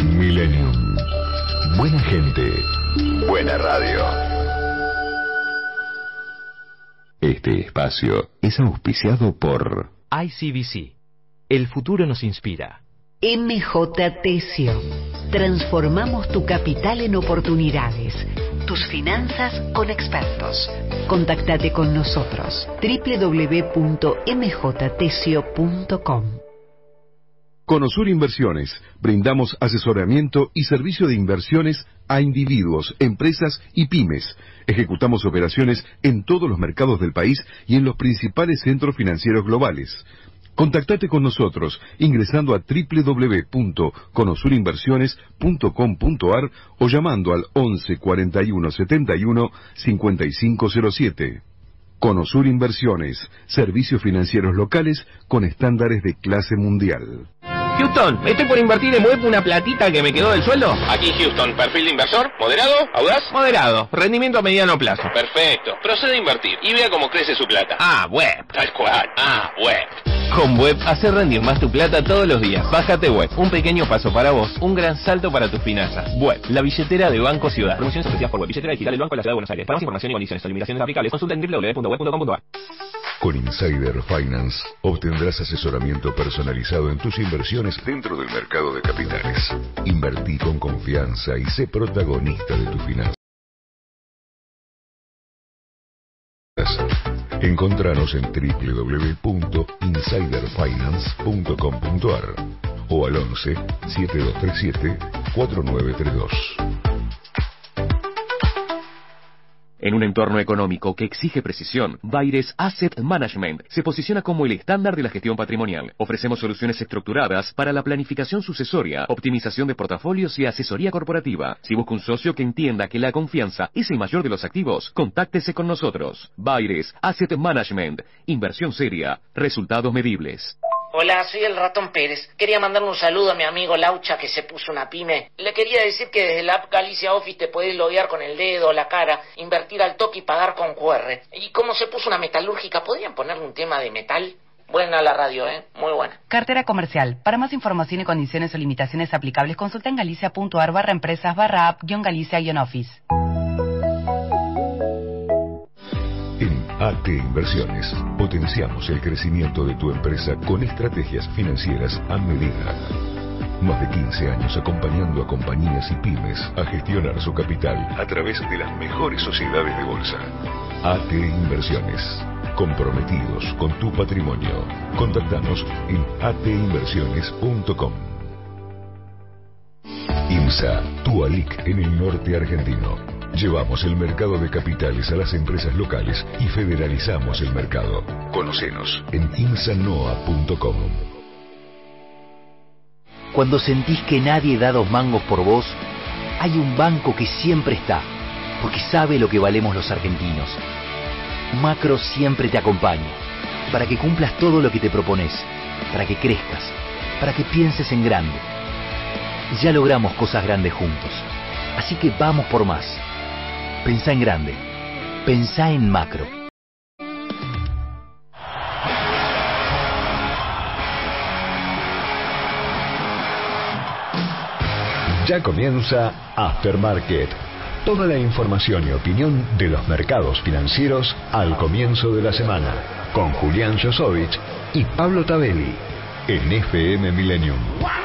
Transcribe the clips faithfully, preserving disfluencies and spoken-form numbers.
Millennium. Buena gente. Buena radio. Este espacio es auspiciado por I C B C. El futuro nos inspira. M J Tesio. Transformamos tu capital en oportunidades. Tus finanzas con expertos. Contactate con nosotros. doble u doble u doble u punto m j tesio punto com. Conosur Inversiones. Brindamos asesoramiento y servicio de inversiones a individuos, empresas y pymes. Ejecutamos operaciones en todos los mercados del país y en los principales centros financieros globales. Contactate con nosotros ingresando a doble u doble u doble u punto conosur inversiones punto com punto a r o llamando al once cuarenta y uno setenta y uno cincuenta y cinco cero siete. Conosur Inversiones, servicios financieros locales con estándares de clase mundial. Houston, estoy por invertir en web una platita que me quedó del sueldo. Aquí Houston, perfil de inversor, moderado, audaz. Moderado, rendimiento a mediano plazo. Perfecto, procede a invertir y vea cómo crece su plata. Ah, web. Tal cual, ah, web. Con Web, hacer rendir más tu plata todos los días. Bájate Web, un pequeño paso para vos, un gran salto para tus finanzas. Web, la billetera de Banco Ciudad. Promociones ofrecidas por Web, billetera digital del Banco de la Ciudad de Buenos Aires. Para más información y condiciones o limitaciones aplicables, consulta en doble u doble u doble u punto web punto com punto a r. Con Insider Finance obtendrás asesoramiento personalizado en tus inversiones dentro del mercado de capitales. Invertí con confianza y sé protagonista de tus finanzas. Encontranos en doble u doble u doble u punto insider finance punto com punto a r o al once siete dos tres siete cuatro nueve tres dos. En un entorno económico que exige precisión, Baires Asset Management se posiciona como el estándar de la gestión patrimonial. Ofrecemos soluciones estructuradas para la planificación sucesoria, optimización de portafolios y asesoría corporativa. Si busca un socio que entienda que la confianza es el mayor de los activos, contáctese con nosotros. Baires Asset Management. Inversión seria. Resultados medibles. Hola, soy el Ratón Pérez. Quería mandarle un saludo a mi amigo Laucha que se puso una pyme. Le quería decir que desde la app Galicia Office te podés loguear con el dedo, la cara, invertir al toque y pagar con Q R. Y como se puso una metalúrgica, ¿podrían ponerle un tema de metal? Buena la radio, ¿eh? Muy buena. Cartera comercial. Para más información y condiciones o limitaciones aplicables, consulta en galicia punto a r barra empresas barra app guión galicia guión office. En A T Inversiones potenciamos el crecimiento de tu empresa con estrategias financieras a medida. Más de quince años acompañando a compañías y pymes a gestionar su capital a través de las mejores sociedades de bolsa. A T Inversiones. Comprometidos con tu patrimonio. Contactanos en a t inversiones punto com. IMSA, tu ALIC en el norte argentino. Llevamos el mercado de capitales a las empresas locales y federalizamos el mercado. Conocenos en imsanoa punto com. Cuando sentís que nadie da dos mangos por vos, hay un banco que siempre está, porque sabe lo que valemos los argentinos. Macro siempre te acompaña, para que cumplas todo lo que te propones, para que crezcas, para que pienses en grande. Ya logramos cosas grandes juntos, así que vamos por más. Pensá en grande. Pensá en macro. Ya comienza Aftermarket. Toda la información y opinión de los mercados financieros al comienzo de la semana. Con Julián Josovich y Pablo Tabelli. En F M Millennium.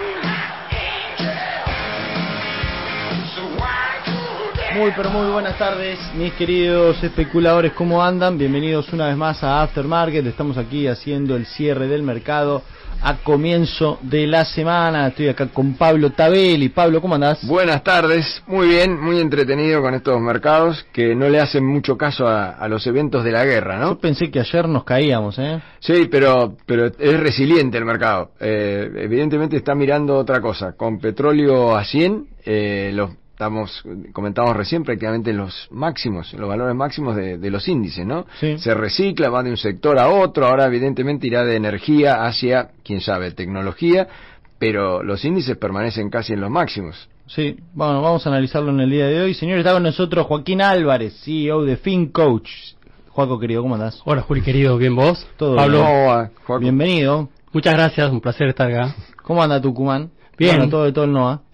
Muy pero muy buenas tardes, mis queridos especuladores, ¿cómo andan? Bienvenidos una vez más a Aftermarket. Estamos aquí haciendo el cierre del mercado a comienzo de la semana. Estoy acá con Pablo Tabelli. Pablo, ¿cómo andás? Buenas tardes, muy bien, muy entretenido con estos mercados que no le hacen mucho caso a, a los eventos de la guerra, ¿no? Yo pensé que ayer nos caíamos, ¿eh? Sí, pero pero es resiliente el mercado. Eh, evidentemente está mirando otra cosa. Con petróleo a cien, eh, los Estamos, comentamos recién, prácticamente los máximos, los valores máximos de, de los índices, ¿no? Sí. Se recicla, va de un sector a otro, ahora evidentemente irá de energía hacia, quién sabe, tecnología, pero los índices permanecen casi en los máximos. Sí, bueno, vamos a analizarlo en el día de hoy. Señor, está con nosotros Joaquín Álvarez, C E O de FinCoach. Joaco, querido, ¿cómo andás? Hola, Juli, querido, ¿bien vos? Todo Pablo. bien. ¿Cómo va, Joaco? Bienvenido. Muchas gracias, un placer estar acá. ¿Cómo anda Tucumán? Bien. Bueno, todo de todo el N O A.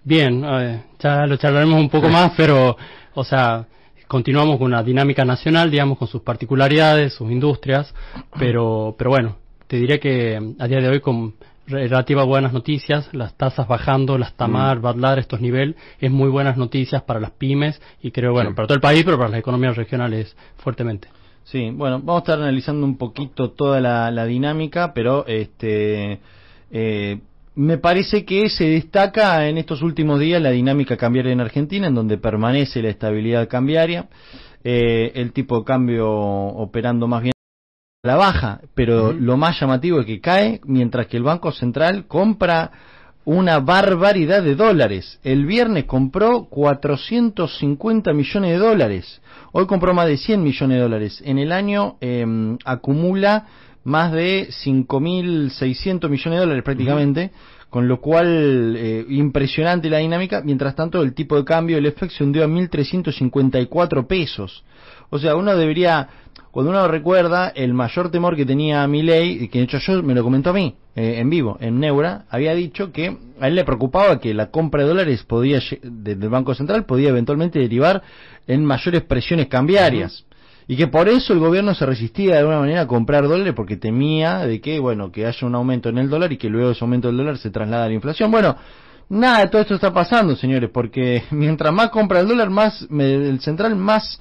Bien, eh, ya lo charlaremos un poco más, pero, o sea, continuamos con una dinámica nacional, digamos, con sus particularidades, sus industrias, pero, pero bueno, te diré que a día de hoy con relativas buenas noticias, las tasas bajando, las Tamar, mm. Badlar, estos niveles, es muy buenas noticias para las pymes y creo, bueno, sí. para todo el país, pero para las economías regionales fuertemente. Sí, bueno, vamos a estar analizando un poquito toda la, la dinámica, pero este eh, me parece que se destaca en estos últimos días la dinámica cambiaria en Argentina, en donde permanece la estabilidad cambiaria, eh, el tipo de cambio operando más bien a la baja, pero uh-huh. lo más llamativo es que cae mientras que el Banco Central compra una barbaridad de dólares. El viernes compró cuatrocientos cincuenta millones de dólares, hoy compró más de cien millones de dólares, en el año eh, acumula más de cinco mil seiscientos millones de dólares prácticamente, uh-huh. con lo cual eh, impresionante la dinámica. Mientras tanto el tipo de cambio, el F X se hundió a mil trescientos cincuenta y cuatro pesos, o sea, uno debería, cuando uno recuerda el mayor temor que tenía Milei, que de hecho yo me lo comentó a mí eh, en vivo, en Neura, había dicho que a él le preocupaba que la compra de dólares podía del Banco Central podía eventualmente derivar en mayores presiones cambiarias. Uh-huh. Y que por eso el gobierno se resistía de alguna manera a comprar dólares, porque temía de que, bueno, que haya un aumento en el dólar y que luego ese aumento del dólar se traslada a la inflación. Bueno, nada de todo esto está pasando, señores, porque mientras más compra el dólar, más el central, más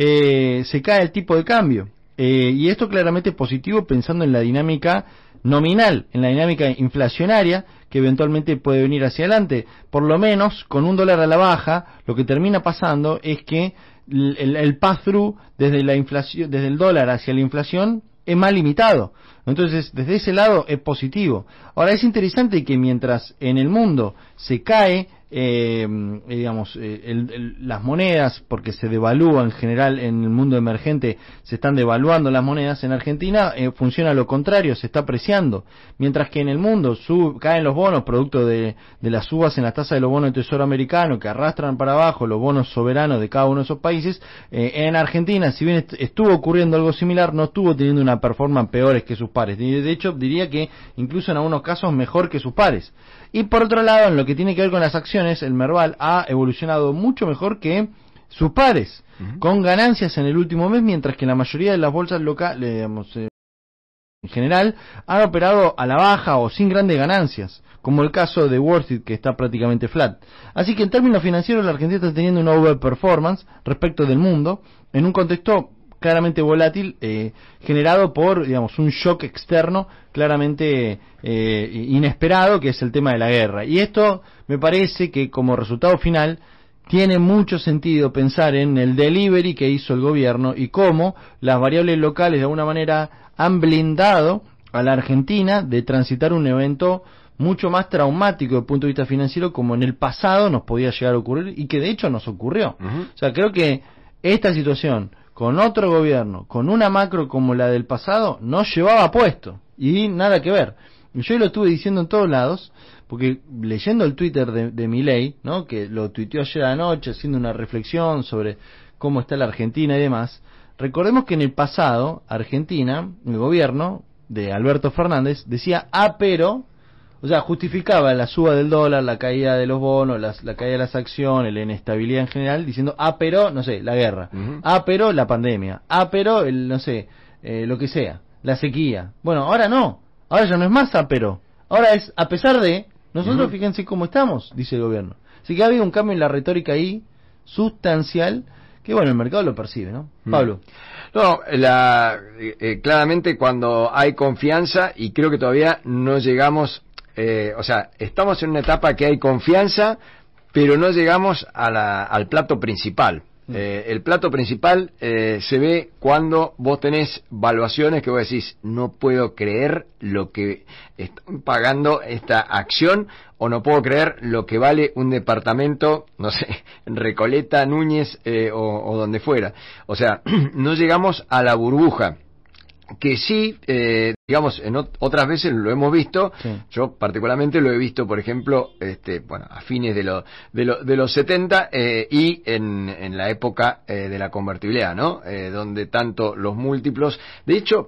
eh, se cae el tipo de cambio. Eh, y esto claramente es positivo pensando en la dinámica nominal, en la dinámica inflacionaria que eventualmente puede venir hacia adelante. Por lo menos, con un dólar a la baja, lo que termina pasando es que el, el, el pass-through desde la inflación, desde el dólar hacia la inflación es más limitado. Entonces, desde ese lado es positivo. Ahora, es interesante que mientras en el mundo se cae, eh, digamos, eh, el, el, las monedas, porque se devalúa en general en el mundo emergente, se están devaluando las monedas, en Argentina eh, funciona lo contrario, se está apreciando. Mientras que en el mundo sub, caen los bonos, producto de, de las subas en las tasas de los bonos del Tesoro americano, que arrastran para abajo los bonos soberanos de cada uno de esos países, eh, en Argentina, si bien est- estuvo ocurriendo algo similar, no estuvo teniendo una performance peores que sus pares. De hecho, diría que incluso en algunos casos mejor que sus pares. Y por otro lado, en lo que tiene que ver con las acciones, el Merval ha evolucionado mucho mejor que sus pares, uh-huh. con ganancias en el último mes, mientras que la mayoría de las bolsas locales, digamos, eh, en general, han operado a la baja o sin grandes ganancias, como el caso de Wall Street, que está prácticamente flat. Así que en términos financieros, la Argentina está teniendo una overperformance respecto del mundo, en un contexto claramente volátil, eh, generado por, digamos, un shock externo claramente eh, inesperado, que es el tema de la guerra. Y esto me parece que como resultado final tiene mucho sentido pensar en el delivery que hizo el gobierno y cómo las variables locales de alguna manera han blindado a la Argentina de transitar un evento mucho más traumático desde el punto de vista financiero, como en el pasado nos podía llegar a ocurrir y que de hecho nos ocurrió. Uh-huh. O sea, creo que esta situación con otro gobierno, con una macro como la del pasado, no llevaba puesto, y nada que ver. Yo lo estuve diciendo en todos lados, porque leyendo el Twitter de, de Milei, ¿no?, que lo tuiteó ayer anoche, haciendo una reflexión sobre cómo está la Argentina y demás, recordemos que en el pasado, Argentina, el gobierno de Alberto Fernández, decía, ah, pero... O sea, justificaba la suba del dólar, la caída de los bonos, las, la caída de las acciones, la inestabilidad en general, diciendo, ah, pero, no sé, la guerra, uh-huh. ah, pero la pandemia, ah, pero, el, no sé, eh, lo que sea, la sequía. Bueno, ahora no, ahora ya no es más ah, pero, ahora es, a pesar de, nosotros uh-huh. fíjense cómo estamos, dice el gobierno. Así que ha habido un cambio en la retórica ahí, sustancial, que bueno, el mercado lo percibe, ¿no? Uh-huh. Pablo. No, la, eh, claramente cuando hay confianza, y creo que todavía no llegamos... Eh, o sea, estamos en una etapa que hay confianza, pero no llegamos a la, al plato principal. Eh, el plato principal eh, se ve cuando vos tenés valuaciones que vos decís, no puedo creer lo que están pagando esta acción, o no puedo creer lo que vale un departamento, no sé, en Recoleta, Núñez eh, o, o donde fuera. O sea, no llegamos a la burbuja. Que sí, eh, digamos, en ot- otras veces lo hemos visto, sí. Yo particularmente lo he visto, por ejemplo, este, bueno, a fines de, lo, de, lo, de los setenta eh, y en, en la época eh, de la convertibilidad, ¿no? Eh, donde tanto los múltiplos, de hecho,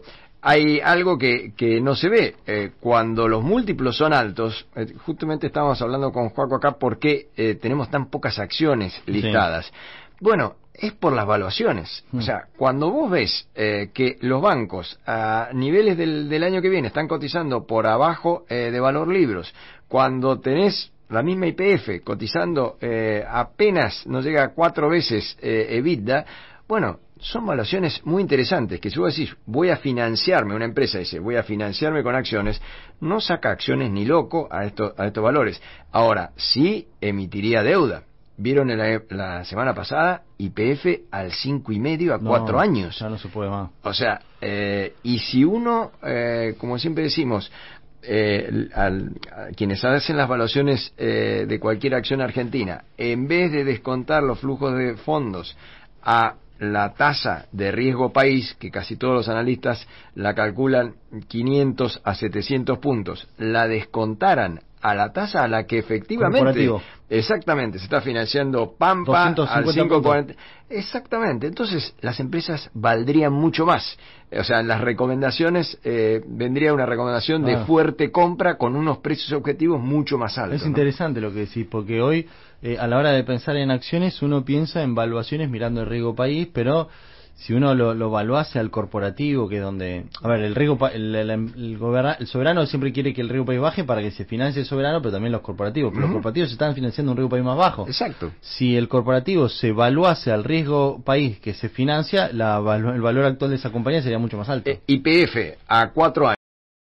hay algo que, que no se ve. Eh, cuando los múltiplos son altos, eh, justamente estábamos hablando con Joaco acá por qué eh, tenemos tan pocas acciones listadas. Sí. Bueno, es por las valuaciones. Mm. O sea, cuando vos ves eh, que los bancos a niveles del, del año que viene están cotizando por abajo eh, de valor libros, cuando tenés la misma Y P F cotizando eh, apenas no llega a cuatro veces eh, EBITDA, bueno, son valuaciones muy interesantes, que si vos decís, voy a financiarme, una empresa dice, voy a financiarme con acciones, no saca acciones ni loco a, esto, a estos valores. Ahora, sí emitiría deuda. Vieron en la, la semana pasada Y P F al cinco y medio a no, cuatro años. Ya no se puede más. O sea, eh, y si uno, eh, como siempre decimos, eh, al, a quienes hacen las valuaciones eh, de cualquier acción argentina, en vez de descontar los flujos de fondos a la tasa de riesgo país, que casi todos los analistas la calculan quinientos a setecientos puntos, la descontaran a la tasa a la que efectivamente, exactamente, se está financiando Pampa al cinco cuarenta. Exactamente, entonces las empresas valdrían mucho más. O sea, en las recomendaciones eh, vendría una recomendación ah. de fuerte compra con unos precios objetivos mucho más altos. Es ¿no? interesante lo que decís, porque hoy eh, a la hora de pensar en acciones uno piensa en valuaciones mirando el riesgo país, pero si uno lo, lo evaluase al corporativo, que es donde, a ver, el riesgo el, el, el, goberna, el soberano siempre quiere que el riesgo país baje para que se financie el soberano, pero también los corporativos, pero uh-huh. los corporativos se están financiando un riesgo país más bajo. Exacto. Si el corporativo se evaluase al riesgo país que se financia, la, el valor actual de esa compañía sería mucho más alto. Eh, Y P F a cuatro años,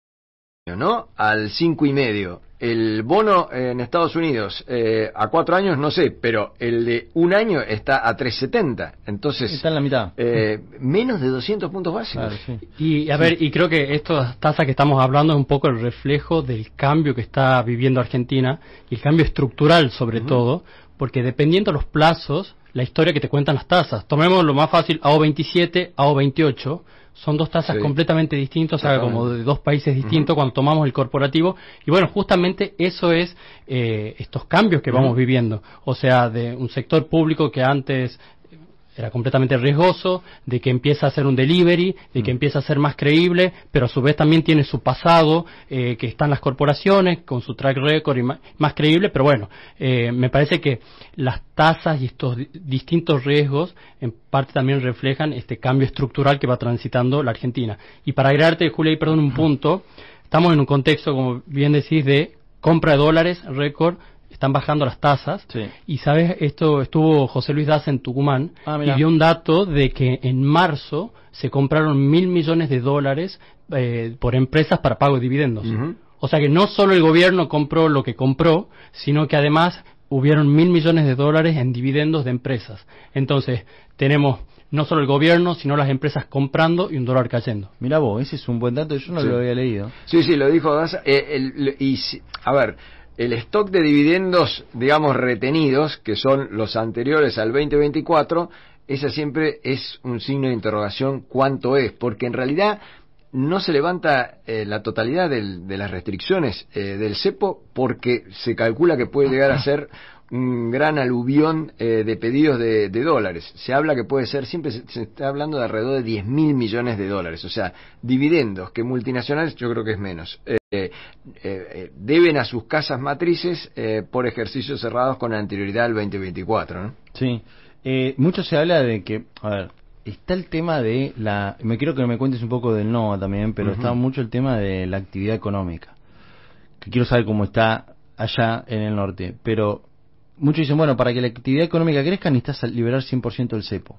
¿no? Al cinco y medio. El bono en Estados Unidos eh, a cuatro años no sé, pero el de un año está a tres setenta. Entonces está en la mitad. Eh, menos de doscientos puntos básicos. Claro, sí. Y a ver, y creo que esta tasa que estamos hablando es un poco el reflejo del cambio que está viviendo Argentina y el cambio estructural sobre uh-huh. todo, porque dependiendo de los plazos, la historia que te cuentan las tasas. Tomemos lo más fácil, A O veintisiete, A O veintiocho. Son dos tasas sí. completamente distintas, o sea, como de dos países distintos uh-huh. cuando tomamos el corporativo. Y bueno, justamente eso es eh, estos cambios que uh-huh. vamos viviendo. O sea, de un sector público que antes era completamente riesgoso, de que empieza a ser un delivery, de que uh-huh. empieza a ser más creíble, pero a su vez también tiene su pasado, eh, que están las corporaciones, con su track record y más, más creíble. Pero bueno, eh, me parece que las tasas y estos di- distintos riesgos en parte también reflejan este cambio estructural que va transitando la Argentina. Y para agregarte, Julia, y perdón, un punto, estamos en un contexto, como bien decís, de compra de dólares, récord, están bajando las tasas, sí. y sabes, esto estuvo José Luis Daza en Tucumán, ah, y dio un dato de que en marzo se compraron mil millones de dólares eh, por empresas para pago de dividendos. Uh-huh. O sea que no solo el gobierno compró lo que compró, sino que además hubieron mil millones de dólares en dividendos de empresas. Entonces, tenemos no solo el gobierno, sino las empresas comprando y un dólar cayendo. Mirá vos, ese es un buen dato, yo no sí. lo había leído. Sí, sí, lo dijo Daza. Eh, el, y, a ver, el stock de dividendos, digamos, retenidos, que son los anteriores al veinte veinticuatro, esa siempre es un signo de interrogación cuánto es, porque en realidad no se levanta eh, la totalidad del, de las restricciones eh, del cepo, porque se calcula que puede llegar a ser un gran aluvión eh, de pedidos de, de dólares. Se habla que puede ser, siempre se, se está hablando de alrededor de diez mil millones de dólares, o sea, dividendos que multinacionales yo creo que es menos. Eh, eh, eh, deben a sus casas matrices eh, por ejercicios cerrados con anterioridad al veinte veinticuatro, ¿no? Sí, eh, mucho se habla de que, a ver, está el tema de la, me quiero que me cuentes un poco del NOA también, pero uh-huh. está mucho el tema de la actividad económica, que quiero saber cómo está allá en el norte, pero muchos dicen, bueno, para que la actividad económica crezca necesitas liberar cien por ciento del cepo.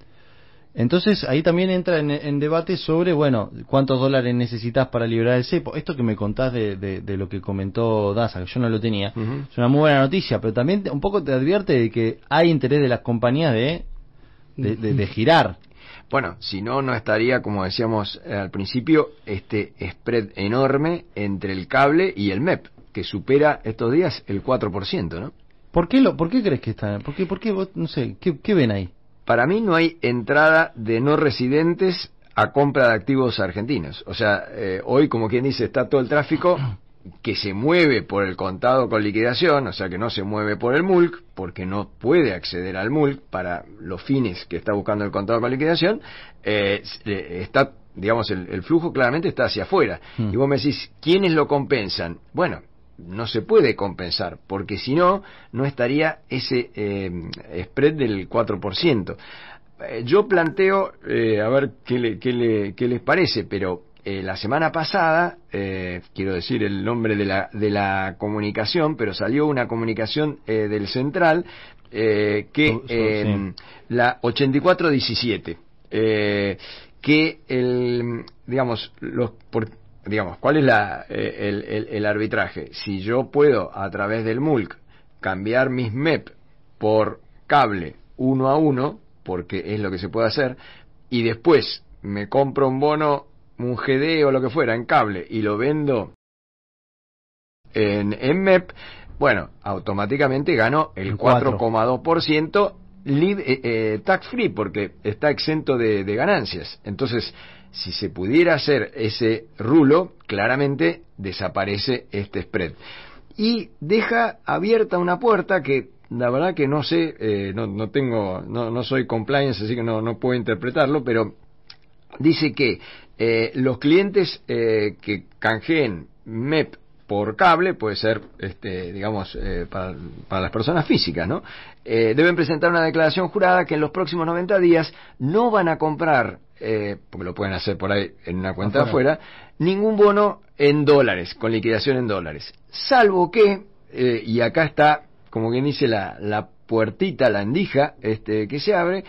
Entonces ahí también entra en, en debate sobre, bueno, cuántos dólares necesitas para liberar el cepo. Esto que me contás de, de, de lo que comentó Daza, que yo no lo tenía, uh-huh. es una muy buena noticia, pero también un poco te advierte de que hay interés de las compañías de, de, de, de girar. Bueno, si no, no estaría, como decíamos eh, al principio, este spread enorme entre el cable y el M E P, que supera estos días el cuatro por ciento, ¿no? ¿Por qué, lo, ¿Por qué crees que está? ¿Por qué, por qué vos, no sé, ¿qué, qué ven ahí? Para mí no hay entrada de no residentes a compra de activos argentinos. O sea, eh, hoy, como quien dice, está todo el tráfico que se mueve por el contado con liquidación, o sea que no se mueve por el M U L C, porque no puede acceder al M U L C para los fines que está buscando el contado con liquidación, eh, está digamos, el, el flujo claramente está hacia afuera. Mm. Y vos me decís, ¿quiénes lo compensan? Bueno, no se puede compensar, porque si no, no estaría ese eh, spread del cuatro por ciento. Eh, yo planteo, eh, a ver qué, le, qué, le, qué les parece, pero eh, la semana pasada, eh, quiero decir el nombre de la, de la comunicación, pero salió una comunicación eh, del Central, eh, que eh, sí. la ochenta y cuatro diecisiete, eh, que el, digamos, los... Por, digamos, ¿cuál es la, eh, el, el, el arbitraje? Si yo puedo, a través del M U L C, cambiar mis M E P por cable uno a uno, porque es lo que se puede hacer, y después me compro un bono, un G D o lo que fuera, en cable, y lo vendo en, en M E P, bueno, automáticamente gano el cuatro coma dos por ciento eh, eh, tax free, porque está exento de, de ganancias. Entonces, si se pudiera hacer ese rulo, claramente desaparece este spread. Y deja abierta una puerta que, la verdad que no sé, eh, no, no tengo, no, no soy compliance, así que no, no puedo interpretarlo, pero dice que eh, los clientes eh, que canjeen M E P por cable, puede ser, este, digamos, eh, para, para las personas físicas, ¿no? Eh, deben presentar una declaración jurada que en los próximos noventa días no van a comprar, eh, porque lo pueden hacer por ahí en una cuenta afuera, afuera ningún bono en dólares, con liquidación en dólares. Salvo que, eh, y acá está, como quien dice, la, la puertita, la endija, este, que se abre,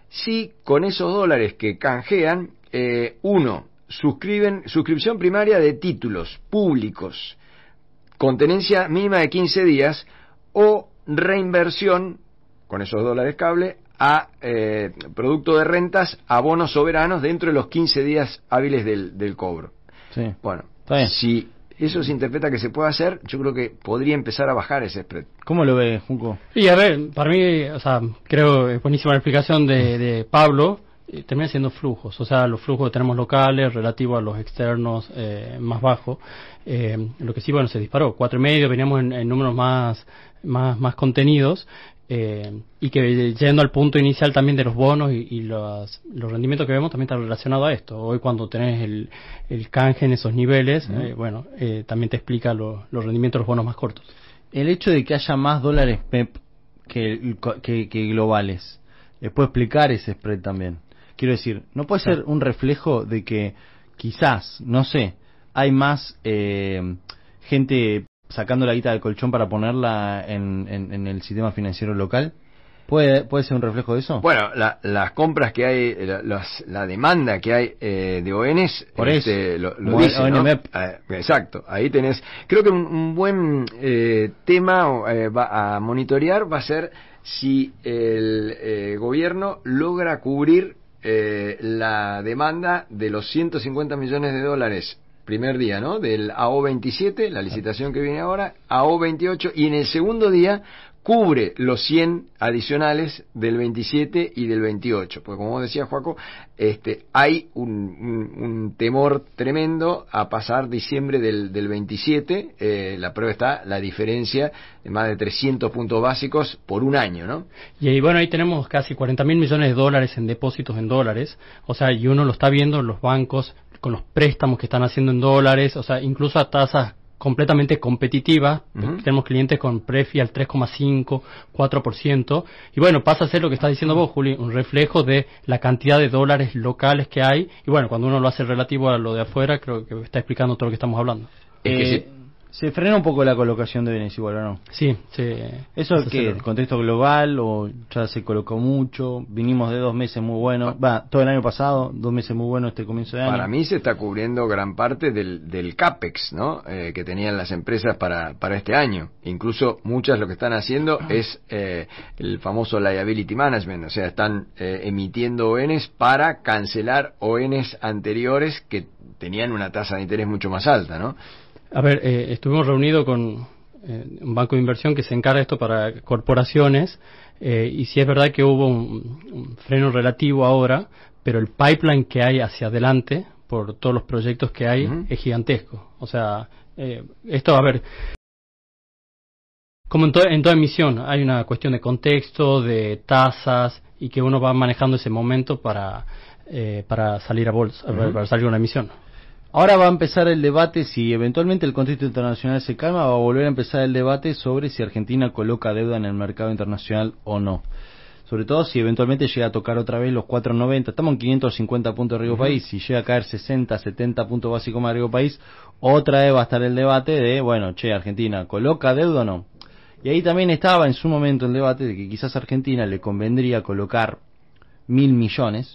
si con esos dólares que canjean, eh, uno, suscriben, suscripción primaria de títulos públicos, con tenencia mínima de quince días, o reinversión, con esos dólares cable, a eh, producto de rentas a bonos soberanos dentro de los quince días hábiles del, del cobro. Sí. Bueno, si eso se interpreta que se puede hacer, yo creo que podría empezar a bajar ese spread. ¿Cómo lo ve, Junco? Y a ver, para mí, o sea, creo es buenísima la explicación de, de Pablo. Termina siendo flujos, o sea, los flujos que tenemos locales relativos a los externos eh, más bajos. Eh, lo que sí, bueno, se disparó, cuatro y medio, veníamos en, en números más, más, más contenidos, eh, y que yendo al punto inicial también de los bonos y, y los, los rendimientos que vemos también está relacionado a esto. Hoy cuando tenés el, el canje en esos niveles, uh-huh. eh, bueno, eh, también te explica lo, los rendimientos de los bonos más cortos. El hecho de que haya más dólares P E P que, que, que globales, ¿les puedo explicar ese spread también? Quiero decir, ¿no puede ser un reflejo de que quizás, no sé, hay más eh, gente sacando la guita del colchón para ponerla en, en, en el sistema financiero local? ¿Puede, ¿Puede ser un reflejo de eso? Bueno, la, las compras que hay, la, las, la demanda que hay eh, de O Ns, por este, eso, lo, lo dice, ¿no? Eh, exacto, ahí tenés, creo que un, un buen eh, tema eh, va a monitorear va a ser si el eh, gobierno logra cubrir Eh, la demanda de los ciento cincuenta millones de dólares primer día, ¿no? Del A O veintisiete, la licitación que viene ahora, A O veintiocho, y en el segundo día cubre los cien adicionales del veintisiete y del veintiocho, porque como decía Joaco, este, hay un, un, un temor tremendo a pasar diciembre del, del veintisiete, eh, la prueba está la diferencia de más de trescientos puntos básicos por un año, ¿no? Y ahí, bueno, ahí tenemos casi cuarenta mil millones de dólares en depósitos en dólares, o sea, y uno lo está viendo en los bancos con los préstamos que están haciendo en dólares, o sea, incluso a tasas completamente competitiva. Uh-huh. Tenemos clientes con prefi al tres coma cinco, cuatro por ciento, y bueno, pasa a ser lo que estás diciendo vos, Juli, un reflejo de la cantidad de dólares locales que hay, y bueno, cuando uno lo hace relativo a lo de afuera, creo que está explicando todo lo que estamos hablando. Eh, es que sí. ¿Se frena un poco la colocación de bienes igual o no? Sí, sí. ¿Eso es que el contexto global o ya se colocó mucho? Vinimos de dos meses muy buenos, va, todo el año pasado, dos meses muy buenos este comienzo de año. Para mí se está cubriendo gran parte del, del CAPEX, ¿no? Eh, que tenían las empresas para, para este año. Incluso muchas lo que están haciendo es eh, el famoso liability management, o sea, están eh, emitiendo O Ns para cancelar O Ns anteriores que tenían una tasa de interés mucho más alta, ¿no? A ver, eh, estuvimos reunidos con eh, un banco de inversión que se encarga de esto para corporaciones, eh, y sí es verdad que hubo un, un freno relativo ahora, pero el pipeline que hay hacia adelante, por todos los proyectos que hay, uh-huh. es gigantesco. O sea, eh, esto, a ver, como en, to- en toda emisión, hay una cuestión de contexto, de tasas, y que uno va manejando ese momento para eh, para salir a bolsa, Uh-huh. para salir a una emisión. Ahora va a empezar el debate, si eventualmente el contexto internacional se calma, va a volver a empezar el debate sobre si Argentina coloca deuda en el mercado internacional o no. Sobre todo si eventualmente llega a tocar otra vez los cuatro noventa, estamos en quinientos cincuenta puntos de riesgo uh-huh. país, si llega a caer sesenta, setenta puntos básicos más de riesgo país, otra vez va a estar el debate de, bueno, che, Argentina, ¿coloca deuda o no? Y ahí también estaba en su momento el debate de que quizás a Argentina le convendría colocar mil millones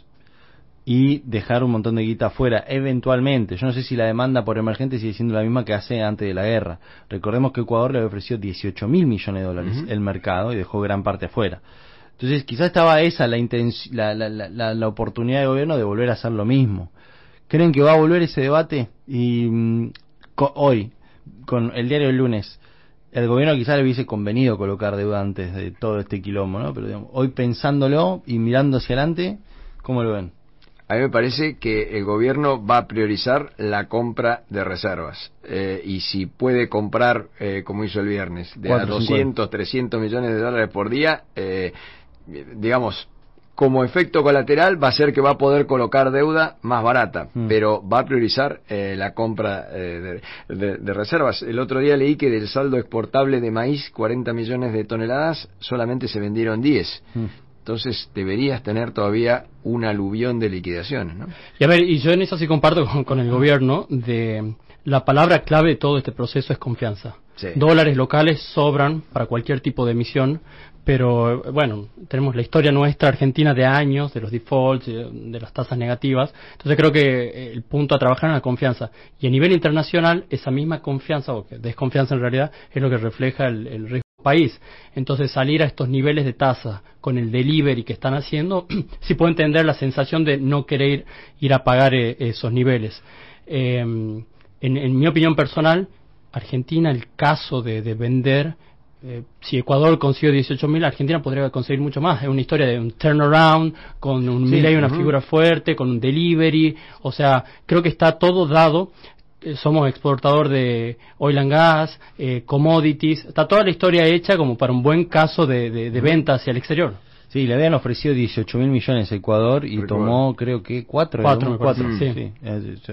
y dejar un montón de guita afuera, eventualmente. Yo no sé si la demanda por emergente sigue siendo la misma que hace antes de la guerra. Recordemos que Ecuador le ofreció dieciocho mil millones de dólares uh-huh. el mercado y dejó gran parte afuera. Entonces quizás estaba esa la, intenc- la, la, la, la oportunidad de gobierno de volver a hacer lo mismo. ¿Creen que va a volver ese debate? Y mmm, co- hoy, con el diario del lunes, el gobierno quizás le hubiese convenido colocar deuda antes de todo este quilombo, ¿no? Pero digamos, hoy pensándolo y mirando hacia adelante, ¿cómo lo ven? A mí me parece que el gobierno va a priorizar la compra de reservas. Eh, y si puede comprar, eh, como hizo el viernes, de a doscientos, trescientos millones de dólares por día, eh, digamos, como efecto colateral va a ser que va a poder colocar deuda más barata, mm. pero va a priorizar eh, la compra eh, de, de, de reservas. El otro día leí que del saldo exportable de maíz, cuarenta millones de toneladas, solamente se vendieron diez. Mm. Entonces deberías tener todavía un aluvión de liquidaciones, ¿no? Y a ver, y yo en eso sí comparto con, con el gobierno, de la palabra clave de todo este proceso es confianza. Sí. Dólares locales sobran para cualquier tipo de emisión, pero bueno, tenemos la historia nuestra argentina de años, de los defaults, de, de las tasas negativas. Entonces creo que el punto a trabajar es la confianza. Y a nivel internacional, esa misma confianza, o que desconfianza en realidad, es lo que refleja el, el riesgo país. Entonces salir a estos niveles de tasa con el delivery que están haciendo, sí puedo entender la sensación de no querer ir a pagar eh, esos niveles. Eh, en, en mi opinión personal, Argentina, el caso de, de vender, eh, si Ecuador consiguió dieciocho mil, Argentina podría conseguir mucho más. Es una historia de un turnaround, con un sí, Milei, una uh-huh. figura fuerte, con un delivery. O sea, creo que está todo dado. Somos exportador de oil and gas, eh, commodities, está toda la historia hecha como para un buen caso de, de, de venta hacia el exterior. Sí, le habían ofrecido dieciocho mil millones a Ecuador y Recuerdo. tomó creo que cuatro. Cuatro, cuatro, sí. sí. sí.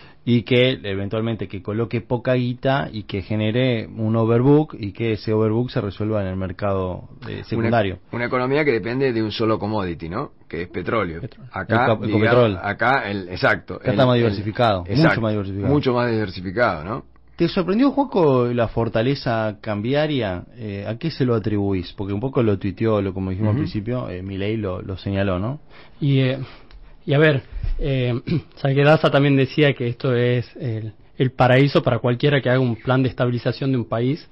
Y que eventualmente que coloque poca guita y que genere un overbook y que ese overbook se resuelva en el mercado eh, secundario. Una, una economía que depende de un solo commodity, ¿no? Que es petróleo. petróleo. Acá, el, el petróleo. acá el exacto. Acá el, está más diversificado, el, exacto, mucho más diversificado. Mucho más diversificado, ¿no? ¿Te sorprendió, Joaco, la fortaleza cambiaria? Eh, ¿A qué se lo atribuís? Porque un poco lo tuiteó, lo como dijimos uh-huh. al principio, eh, Milei lo, lo señaló, ¿no? Y... Eh... Y a ver, eh, Salguedaza también decía que esto es el, el paraíso para cualquiera que haga un plan de estabilización de un país,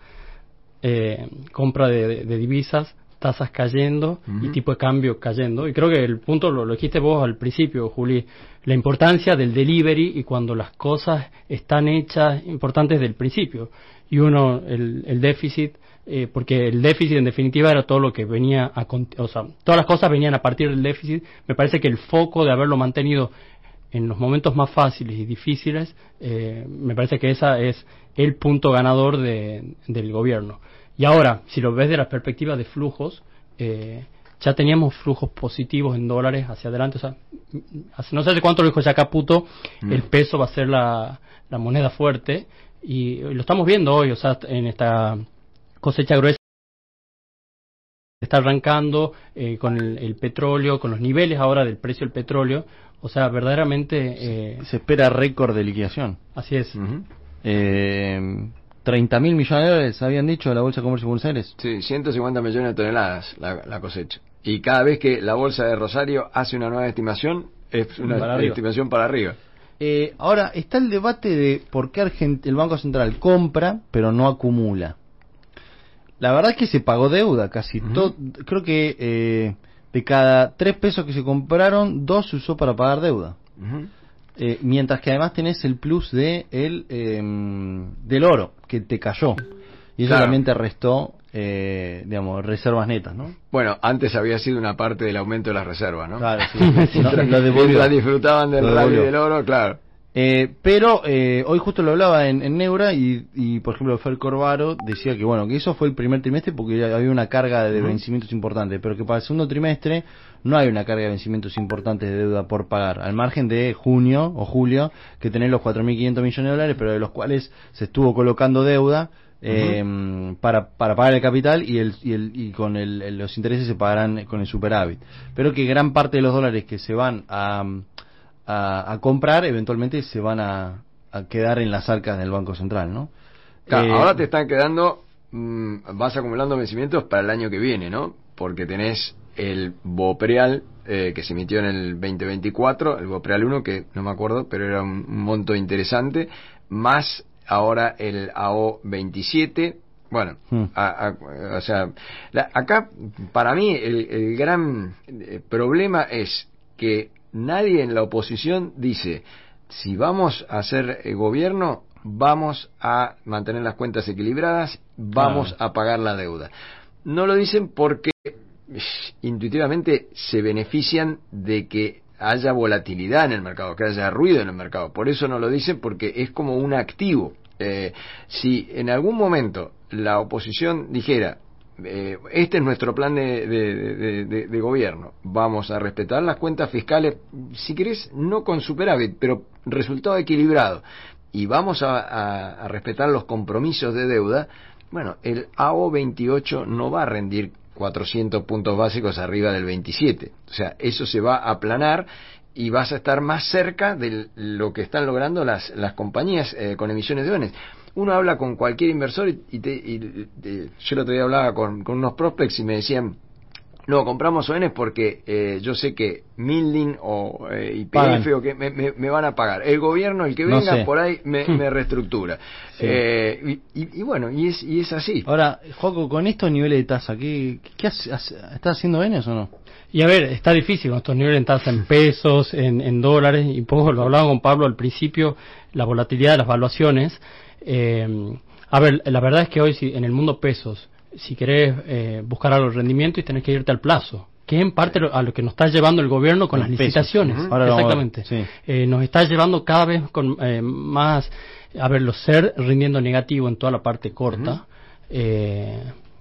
eh, compra de, de, de divisas, tasas cayendo uh-huh. y tipo de cambio cayendo. Y creo que el punto lo, lo dijiste vos al principio, Juli, la importancia del delivery y cuando las cosas están hechas, importantes desde el principio. Y uno, el, el déficit... Eh, porque el déficit en definitiva era todo lo que venía a, o sea, todas las cosas venían a partir del déficit. Me parece que el foco de haberlo mantenido en los momentos más fáciles y difíciles, eh, me parece que esa es el punto ganador de, del gobierno. Y ahora, si lo ves de la perspectiva de flujos, eh, ya teníamos flujos positivos en dólares hacia adelante. O sea, no sé hace cuánto lo dijo ya Caputo, mm. el peso va a ser la, la moneda fuerte y lo estamos viendo hoy, o sea, en esta cosecha gruesa está arrancando eh, con el, el petróleo, con los niveles ahora del precio del petróleo, o sea, verdaderamente... Eh, se espera récord de liquidación. Así es. Uh-huh. eh, treinta mil millones de dólares, habían dicho, la Bolsa de Comercio de Buenos Aires. Sí, ciento cincuenta millones de toneladas la, la cosecha. Y cada vez que la Bolsa de Rosario hace una nueva estimación, es una para estimación para arriba. Eh, ahora, está el debate de por qué Argent- el Banco Central compra, pero no acumula. La verdad es que se pagó deuda casi uh-huh. todo. Creo que eh, de cada tres pesos que se compraron, dos se usó para pagar deuda. Uh-huh. Eh, mientras que además tenés el plus de el eh, del oro que te cayó y eso claro. también te restó, eh, digamos, reservas netas, ¿no? Bueno, antes había sido una parte del aumento de las reservas, ¿no? Claro, sí. no, lo devolvió. Mientras disfrutaban del rally del oro, claro. Eh, pero eh, hoy justo lo hablaba en, en Neura y, y por ejemplo Fer Corvaro decía que bueno que eso fue el primer trimestre porque había una carga de vencimientos importantes, pero que para el segundo trimestre no hay una carga de vencimientos importantes de deuda por pagar, al margen de junio o julio que tenés los cuatro mil quinientos millones de dólares, pero de los cuales se estuvo colocando deuda eh, uh-huh. para para pagar el capital y el y el y con el, el, los intereses se pagarán con el superávit, pero que gran parte de los dólares que se van a A, a comprar eventualmente se van a, a quedar en las arcas del Banco Central, ¿no? Claro, eh, ahora te están quedando, mmm, vas acumulando vencimientos para el año que viene, ¿no? Porque tenés el BOPREAL eh, que se emitió en el veinte veinticuatro, el BOPREAL uno que no me acuerdo, pero era un, un monto interesante, más ahora el A O veintisiete. Bueno, hmm. a, a, o sea, la, acá para mí el, el gran eh, problema es que nadie en la oposición dice, si vamos a hacer eh, gobierno, vamos a mantener las cuentas equilibradas, vamos claro. a pagar la deuda. No lo dicen porque intuitivamente se benefician de que haya volatilidad en el mercado, que haya ruido en el mercado. Por eso no lo dicen, porque es como un activo. Eh, si en algún momento la oposición dijera, Eh, este es nuestro plan de, de, de, de, de gobierno, vamos a respetar las cuentas fiscales, si querés no con superávit, pero resultado equilibrado, y vamos a, a, a respetar los compromisos de deuda, bueno, el A O veintiocho no va a rendir cuatrocientos puntos básicos arriba del veintisiete, o sea, eso se va a aplanar y vas a estar más cerca de lo que están logrando las, las compañías eh, con emisiones de bonos. Uno habla con cualquier inversor y, te, y te, yo el otro día hablaba con, con unos prospects y me decían, no, compramos O Ns porque eh, yo sé que Milding o eh, Y P F o que me, me, me van a pagar. El gobierno, el que venga no sé. por ahí, me, me reestructura. Sí. Eh, y, y, y bueno, y es, y es así. Ahora, Joaco, con estos niveles de tasa, ¿qué, qué hace, hace, ¿estás haciendo Ns o no? Y a ver, está difícil con estos niveles de tasa en pesos, en, en dólares, y un poco lo hablaba con Pablo al principio, la volatilidad de las valuaciones. Eh, a ver, la verdad es que hoy si, en el mundo pesos, si querés eh, buscar algo de rendimiento y tenés que irte al plazo, que en parte a lo que nos está llevando el gobierno con las pesos. licitaciones. Uh-huh. Ahora exactamente. Sí. Eh, nos está llevando cada vez con eh, más, a ver, los S E R rindiendo negativo en toda la parte corta. Uh-huh. eh,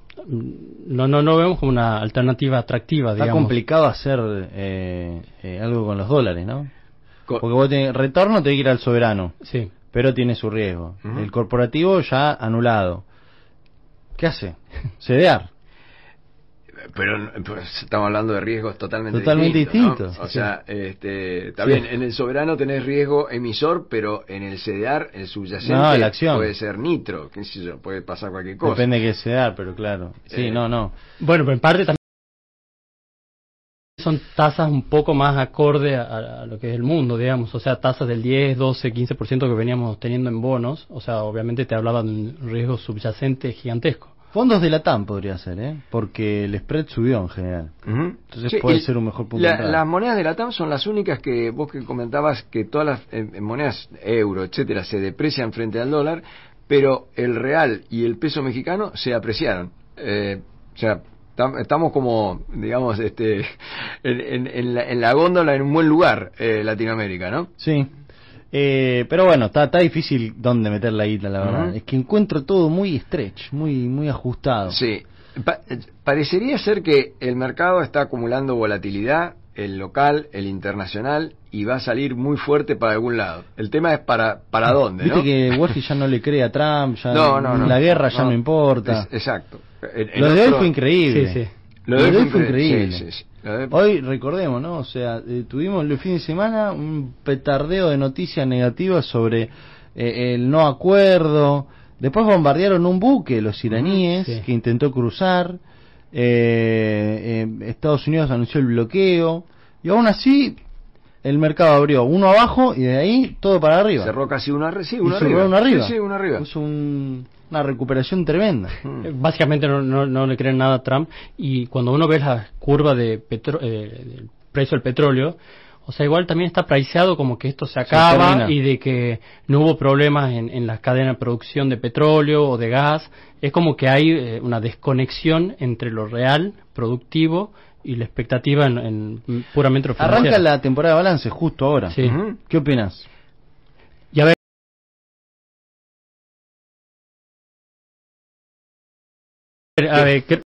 no no no vemos como una alternativa atractiva, está digamos. Complicado hacer eh, eh, algo con los dólares, ¿no? Porque vos tenés retorno, te que ir al soberano. Sí. Pero tiene su riesgo. Uh-huh. El corporativo ya anulado. ¿Qué hace? Cedear. Pero, pero estamos hablando de riesgos totalmente, totalmente distintos. distintos ¿no? O sí. sea, este, está sí. bien, en el soberano tenés riesgo emisor, pero en el cedear, el subyacente no, la acción. puede ser nitro, qué sé yo, puede pasar cualquier cosa. Depende de qué cedear, pero claro. Sí, eh, no, no. Bueno, pero en parte también son tasas un poco más acorde a, a lo que es el mundo, digamos, o sea, tasas del diez, doce, quince por ciento que veníamos teniendo en bonos, o sea, obviamente te hablaba de un riesgo subyacente gigantesco. Fondos de la T A M podría ser, ¿eh? Porque el spread subió en general. Uh-huh. Entonces sí, puede ser un mejor punto la, de entrada. Las monedas de la T A M son las únicas que vos que comentabas que todas las eh, monedas euro, etcétera, se deprecian frente al dólar, pero el real y el peso mexicano se apreciaron. Eh, o sea, estamos como, digamos, este en, en, en, la, en la góndola en un buen lugar, eh, Latinoamérica, ¿no? Sí. Eh, pero bueno, está está difícil dónde meter la guita, la verdad. Uh-huh. Es que encuentro todo muy stretch, muy muy ajustado. Sí. Pa- parecería ser que el mercado está acumulando volatilidad, el local, el internacional, y va a salir muy fuerte para algún lado. El tema es para para dónde, ¿Viste ¿no? que Wolfi ya no le cree a Trump, ya no, no, no, la guerra ya no, no importa. Es, exacto. El, el Lo de otro... hoy fue increíble. Sí, sí. Lo de hoy fue increíble. Sí, sí, sí. De... Hoy, recordemos, ¿no? O sea, eh, tuvimos el fin de semana un petardeo de noticias negativas sobre eh, el no acuerdo. Después bombardearon un buque, los iraníes, sí. que intentó cruzar. Eh, eh, Estados Unidos anunció el bloqueo. Y aún así, el mercado abrió uno abajo y de ahí todo para arriba. Cerró casi uno, arri- sí, uno y arriba. Uno arriba. Sí, sí, uno arriba. Puso un... una recuperación tremenda. Básicamente no, no, no le creen nada a Trump, y cuando uno ve la curva de petro, eh, del precio del petróleo, o sea, igual también está priceado como que esto se acaba se y de que no hubo problemas en, en las cadenas de producción de petróleo o de gas. Es como que hay eh, una desconexión entre lo real, productivo, y la expectativa en, en puramente lo financiero. Arranca la temporada de balance justo ahora. Sí. Uh-huh. ¿Qué opinas? a ver, que...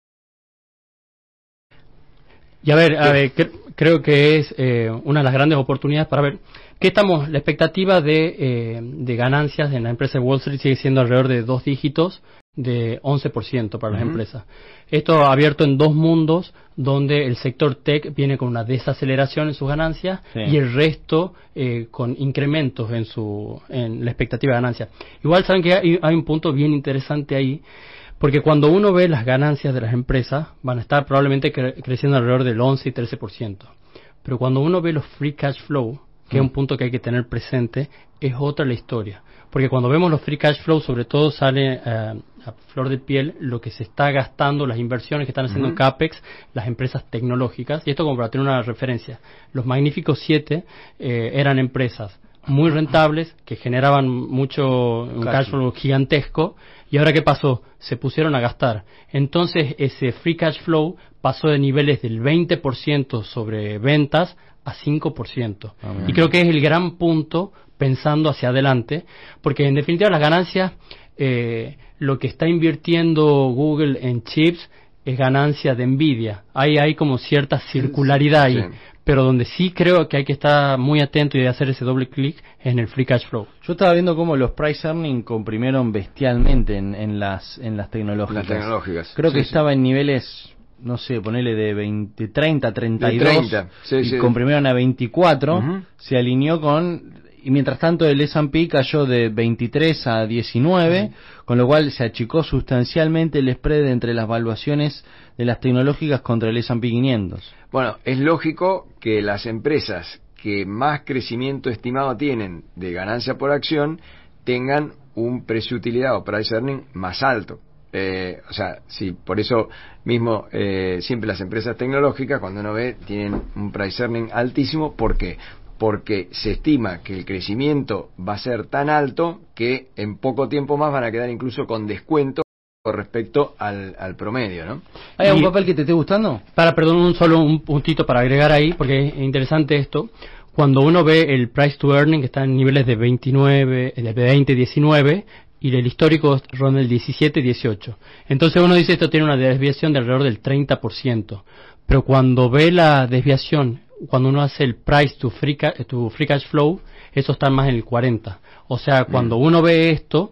y a ver, a ver que, creo que es eh, una de las grandes oportunidades para ver qué estamos, la expectativa de, eh, de ganancias en la empresa de Wall Street sigue siendo alrededor de dos dígitos, de once por ciento para las uh-huh. empresas. Esto abierto en dos mundos donde el sector tech viene con una desaceleración en sus ganancias sí. y el resto eh, con incrementos en su en la expectativa de ganancias. Igual saben que hay, hay un punto bien interesante ahí, porque cuando uno ve las ganancias de las empresas van a estar probablemente cre- creciendo alrededor del once y trece por ciento. Pero cuando uno ve los free cash flow, que uh-huh. es un punto que hay que tener presente, es otra la historia. Porque cuando vemos los free cash flow, sobre todo sale eh, a flor de piel lo que se está gastando, las inversiones que están haciendo uh-huh. en CAPEX, las empresas tecnológicas. Y esto como para tener una referencia. Los Magníficos Siete eh, eran empresas muy rentables, que generaban mucho, un cash flow gigantesco. ¿Y ahora qué pasó? Se pusieron a gastar. Entonces ese free cash flow pasó de niveles del veinte por ciento sobre ventas a cinco por ciento. Ah, y creo que es el gran punto pensando hacia adelante, porque en definitiva las ganancias, eh, lo que está invirtiendo Google en chips es ganancia de Nvidia. Ahí hay como cierta circularidad ahí, sí. pero donde sí creo que hay que estar muy atento y hacer ese doble clic es en el free cash flow. Yo estaba viendo cómo los price earning comprimieron bestialmente en, en las en las tecnológicas. Las tecnológicas. Creo sí, que sí. estaba en niveles, no sé, ponele de veinte, treinta, treinta y dos, de treinta, sí, y sí. comprimieron a veinticuatro, uh-huh. se alineó con... Y mientras tanto el ese and pe cayó de veintitrés a diecinueve, uh-huh. con lo cual se achicó sustancialmente el spread entre las valuaciones de las tecnológicas contra el ese and pe quinientos. Bueno, es lógico que las empresas que más crecimiento estimado tienen de ganancia por acción tengan un precio-utilidad o price earning más alto. Eh, o sea, sí, por eso mismo eh, siempre las empresas tecnológicas, cuando uno ve, tienen un price earning altísimo. ¿Por qué? Porque se estima que el crecimiento va a ser tan alto que en poco tiempo más van a quedar incluso con descuento con respecto al, al promedio, ¿no? ¿Hay algún papel que te esté gustando? Para, perdón, un solo un puntito para agregar ahí, porque es interesante esto. Cuando uno ve el price to earning, que está en niveles de veintinueve, de veinte, diecinueve, y el histórico ronda el diecisiete, dieciocho. Entonces uno dice esto tiene una desviación de alrededor del treinta por ciento. Pero cuando ve la desviación, cuando uno hace el price to free, ca- to free cash flow, eso está más en el cuarenta. O sea, cuando uno ve esto,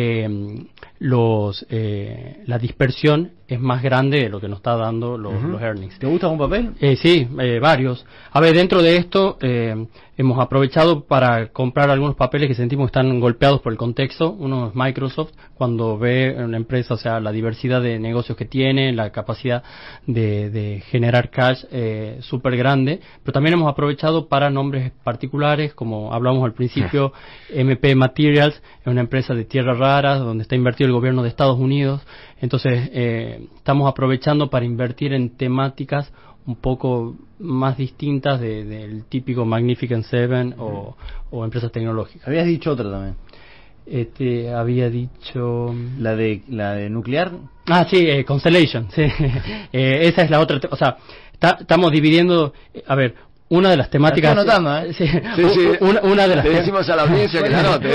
eh, los eh, la dispersión es más grande de lo que nos está dando los, uh-huh. los earnings. ¿Te gusta algún papel? Eh, sí, eh, varios. A ver, dentro de esto eh, hemos aprovechado para comprar algunos papeles que sentimos que están golpeados por el contexto. Uno es Microsoft, cuando ve una empresa, o sea, la diversidad de negocios que tiene, la capacidad de, de generar cash eh, súper grande. Pero también hemos aprovechado para nombres particulares, como hablamos al principio, M P Materials, es una empresa de tierras raras donde está invertido el gobierno de Estados Unidos. Entonces eh, estamos aprovechando para invertir en temáticas un poco más distintas de, del típico Magnificent Seven o, o empresas tecnológicas. Habías dicho otra también. Este, había dicho la de la de nuclear. Ah, sí, eh, Constellation. Sí. eh, esa es la otra. Te- o sea, ta- estamos dividiendo. Eh, a ver. Una de las temáticas... La estoy anotando, ¿eh? Sí, sí, sí. Una, una de las Le decimos a la audiencia que la anote,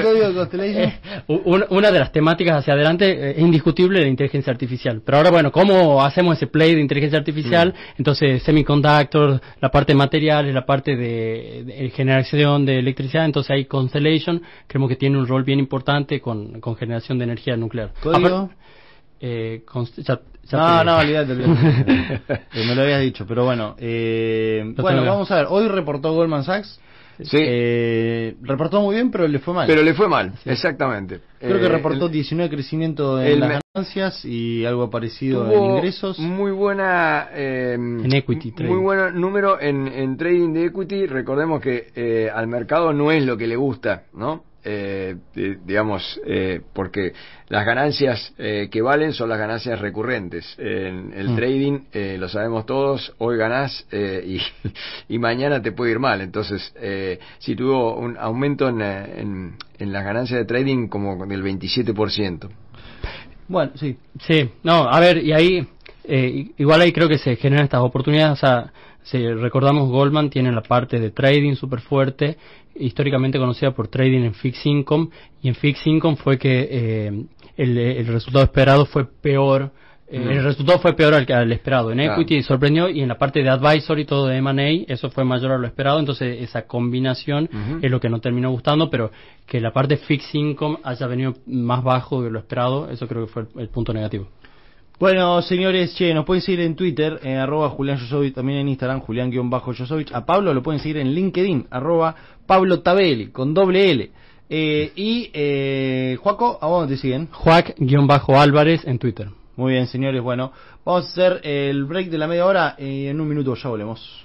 ¿eh? Una, una de las temáticas hacia adelante es indiscutible la inteligencia artificial. Pero ahora, bueno, ¿cómo hacemos ese play de inteligencia artificial? Mm. Entonces, semiconductors, la parte de materiales, la parte de, de generación de electricidad. Entonces, hay Constellation, creemos que tiene un rol bien importante con, con generación de energía nuclear. ¿Código? Apar- eh, const- ya, ya no, te... no, olvídate, olvídate. eh, me lo habías dicho, pero bueno. Eh, bueno, vamos a ver. Hoy reportó Goldman Sachs. Sí. Eh, reportó muy bien, pero le fue mal. Pero le fue mal, sí. Exactamente. Creo eh, que reportó el, diecinueve crecimiento en las ganancias y algo parecido en ingresos. Muy buena. Eh, en equity trading. Muy buen número en, en trading de equity. Recordemos que eh, al mercado no es lo que le gusta, ¿no? Eh, eh, digamos, eh, porque las ganancias eh, que valen son las ganancias recurrentes. En el mm. trading, eh, lo sabemos todos, hoy ganás eh, y, y mañana te puede ir mal. Entonces, eh, si tuvo un aumento en, en, en las ganancias de trading como del veintisiete por ciento. Bueno, sí. Sí, no, a ver, y ahí Eh, igual ahí creo que se generan estas oportunidades, o sea, si recordamos Goldman tiene la parte de trading súper fuerte, históricamente conocida por trading en fixed income, y en fixed income fue que eh, el, el resultado esperado fue peor, eh, mm. el resultado fue peor al, al esperado, en equity claro. sorprendió, y en la parte de advisory, todo de M and A, eso fue mayor a lo esperado, entonces esa combinación uh-huh. es lo que no terminó gustando, pero que la parte fixed income haya venido más bajo de lo esperado, eso creo que fue el, el punto negativo. Bueno, señores, che, nos pueden seguir en Twitter, en arroba Julián Yosovich, también en Instagram, Julián-Yosovich. A Pablo lo pueden seguir en LinkedIn, arroba Pablo Tabelli, con doble L. Eh, y, eh, Juaco, ¿a vos te siguen? Juac-Álvarez en Twitter. Muy bien, señores, bueno, vamos a hacer el break de la media hora y en un minuto ya volvemos.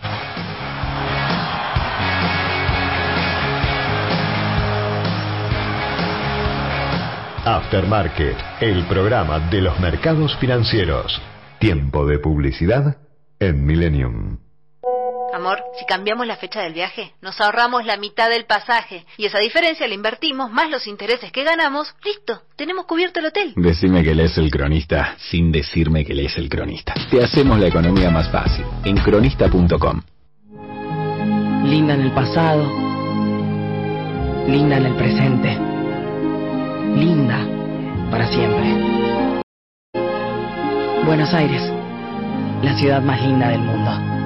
Aftermarket, el programa de los mercados financieros. Tiempo de publicidad en Millennium. Amor, si cambiamos la fecha del viaje, nos ahorramos la mitad del pasaje. Y esa diferencia la invertimos, más los intereses que ganamos. Listo, tenemos cubierto el hotel. Decime que lees El Cronista, sin decirme que lees El Cronista. Te hacemos la economía más fácil, en cronista punto com. Linda en el pasado, linda en el presente, linda para siempre. Buenos Aires, la ciudad más linda del mundo.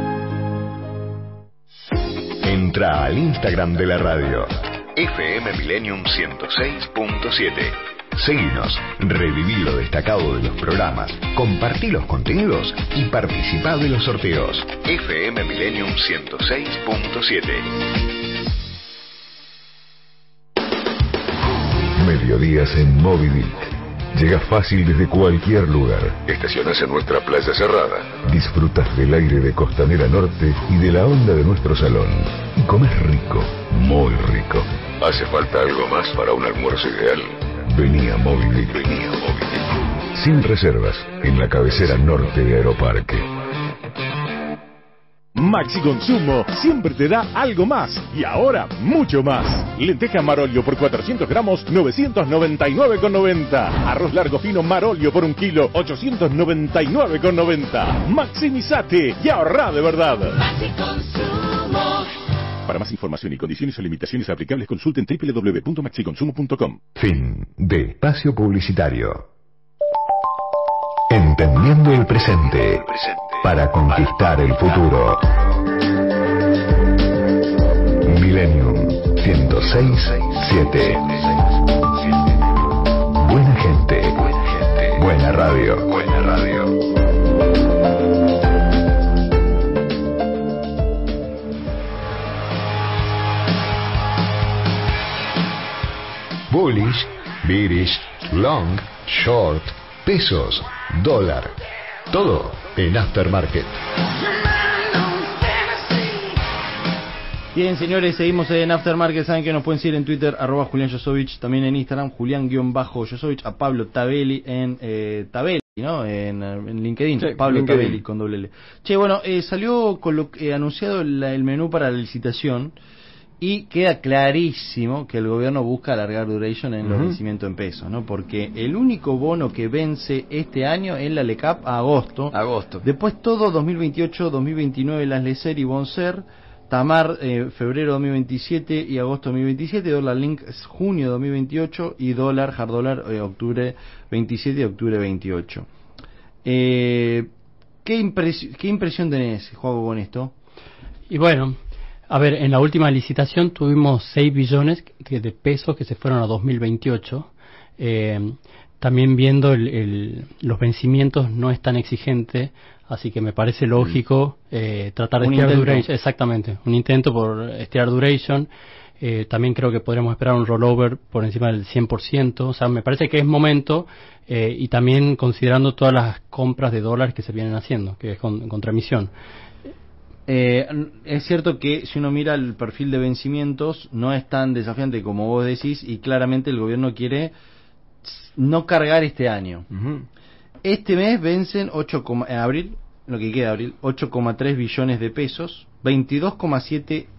Entra al Instagram de la radio, F M Millennium ciento seis punto siete. Seguinos, reviví lo destacado de los programas, compartí los contenidos y participá de los sorteos. F M Millennium ciento seis punto siete. Mediodías en Moby Dick. Llegas fácil desde cualquier lugar. Estacionas en nuestra playa cerrada. Disfrutas del aire de Costanera Norte y de la onda de nuestro salón. Y comes rico, muy rico. ¿Hace falta algo más para un almuerzo ideal? Vení a Moby Dick. Vení a Moby Dick. Sin reservas, en la cabecera norte de Aeroparque. Maxi Consumo siempre te da algo más y ahora mucho más. Lenteja Marolio por cuatrocientos gramos, novecientos noventa y nueve con noventa. Arroz largo fino Marolio por un kilo, ochocientos noventa y nueve con noventa. Maximizate y ahorrá de verdad. Maxi Consumo. Para más información y condiciones o limitaciones aplicables, consulten doble u doble u doble u punto maxi consumo punto com. Fin de espacio publicitario. Entendiendo el presente para conquistar el futuro. Millennium ciento seis punto siete. Buena gente, buena radio, buena radio. Bullish, bearish, long, short, pesos, dólar, todo en Aftermarket. Bien, señores, seguimos en Aftermarket. Saben que nos pueden seguir en Twitter, arroba Julián Yosovich, también en Instagram, Julián-Yosovich, a Pablo Tabelli en eh, Tabelli, ¿no? En, en LinkedIn, sí, Pablo LinkedIn. Tabelli con doble L. Che, bueno, eh, salió con lo, eh, anunciado el, el menú para la licitación y queda clarísimo que el gobierno busca alargar duration en uh-huh. los vencimientos en pesos, ¿no? Porque el único bono que vence este año es la LECAP a agosto. Agosto. Después todo dos mil veintiocho, dos mil veintinueve las LECER y BONSER. Tamar, eh, febrero dos mil veintisiete y agosto dos mil veintisiete, dólar link junio dos mil veintiocho y dólar, hard dólar, eh, octubre veintisiete y octubre veintiocho. Eh, ¿qué, impresi- ¿Qué impresión tenés, Juego, con esto? Y bueno, a ver, en la última licitación tuvimos seis billones de pesos que se fueron a dos mil veintiocho. Eh, también viendo el, el, los vencimientos no es tan exigente, así que me parece lógico eh, tratar de estirar duration. Exactamente, un intento por estirar duration. Eh, también creo que podríamos esperar un rollover por encima del cien por ciento. O sea, me parece que es momento, eh, y también considerando todas las compras de dólares que se vienen haciendo, que es con, contra emisión. Eh, es cierto que si uno mira el perfil de vencimientos no es tan desafiante como vos decís, y claramente el gobierno quiere no cargar este año. Uh-huh. Este mes vencen ocho, en abril, lo que queda de abril, ocho coma tres billones de pesos, veintidós coma siete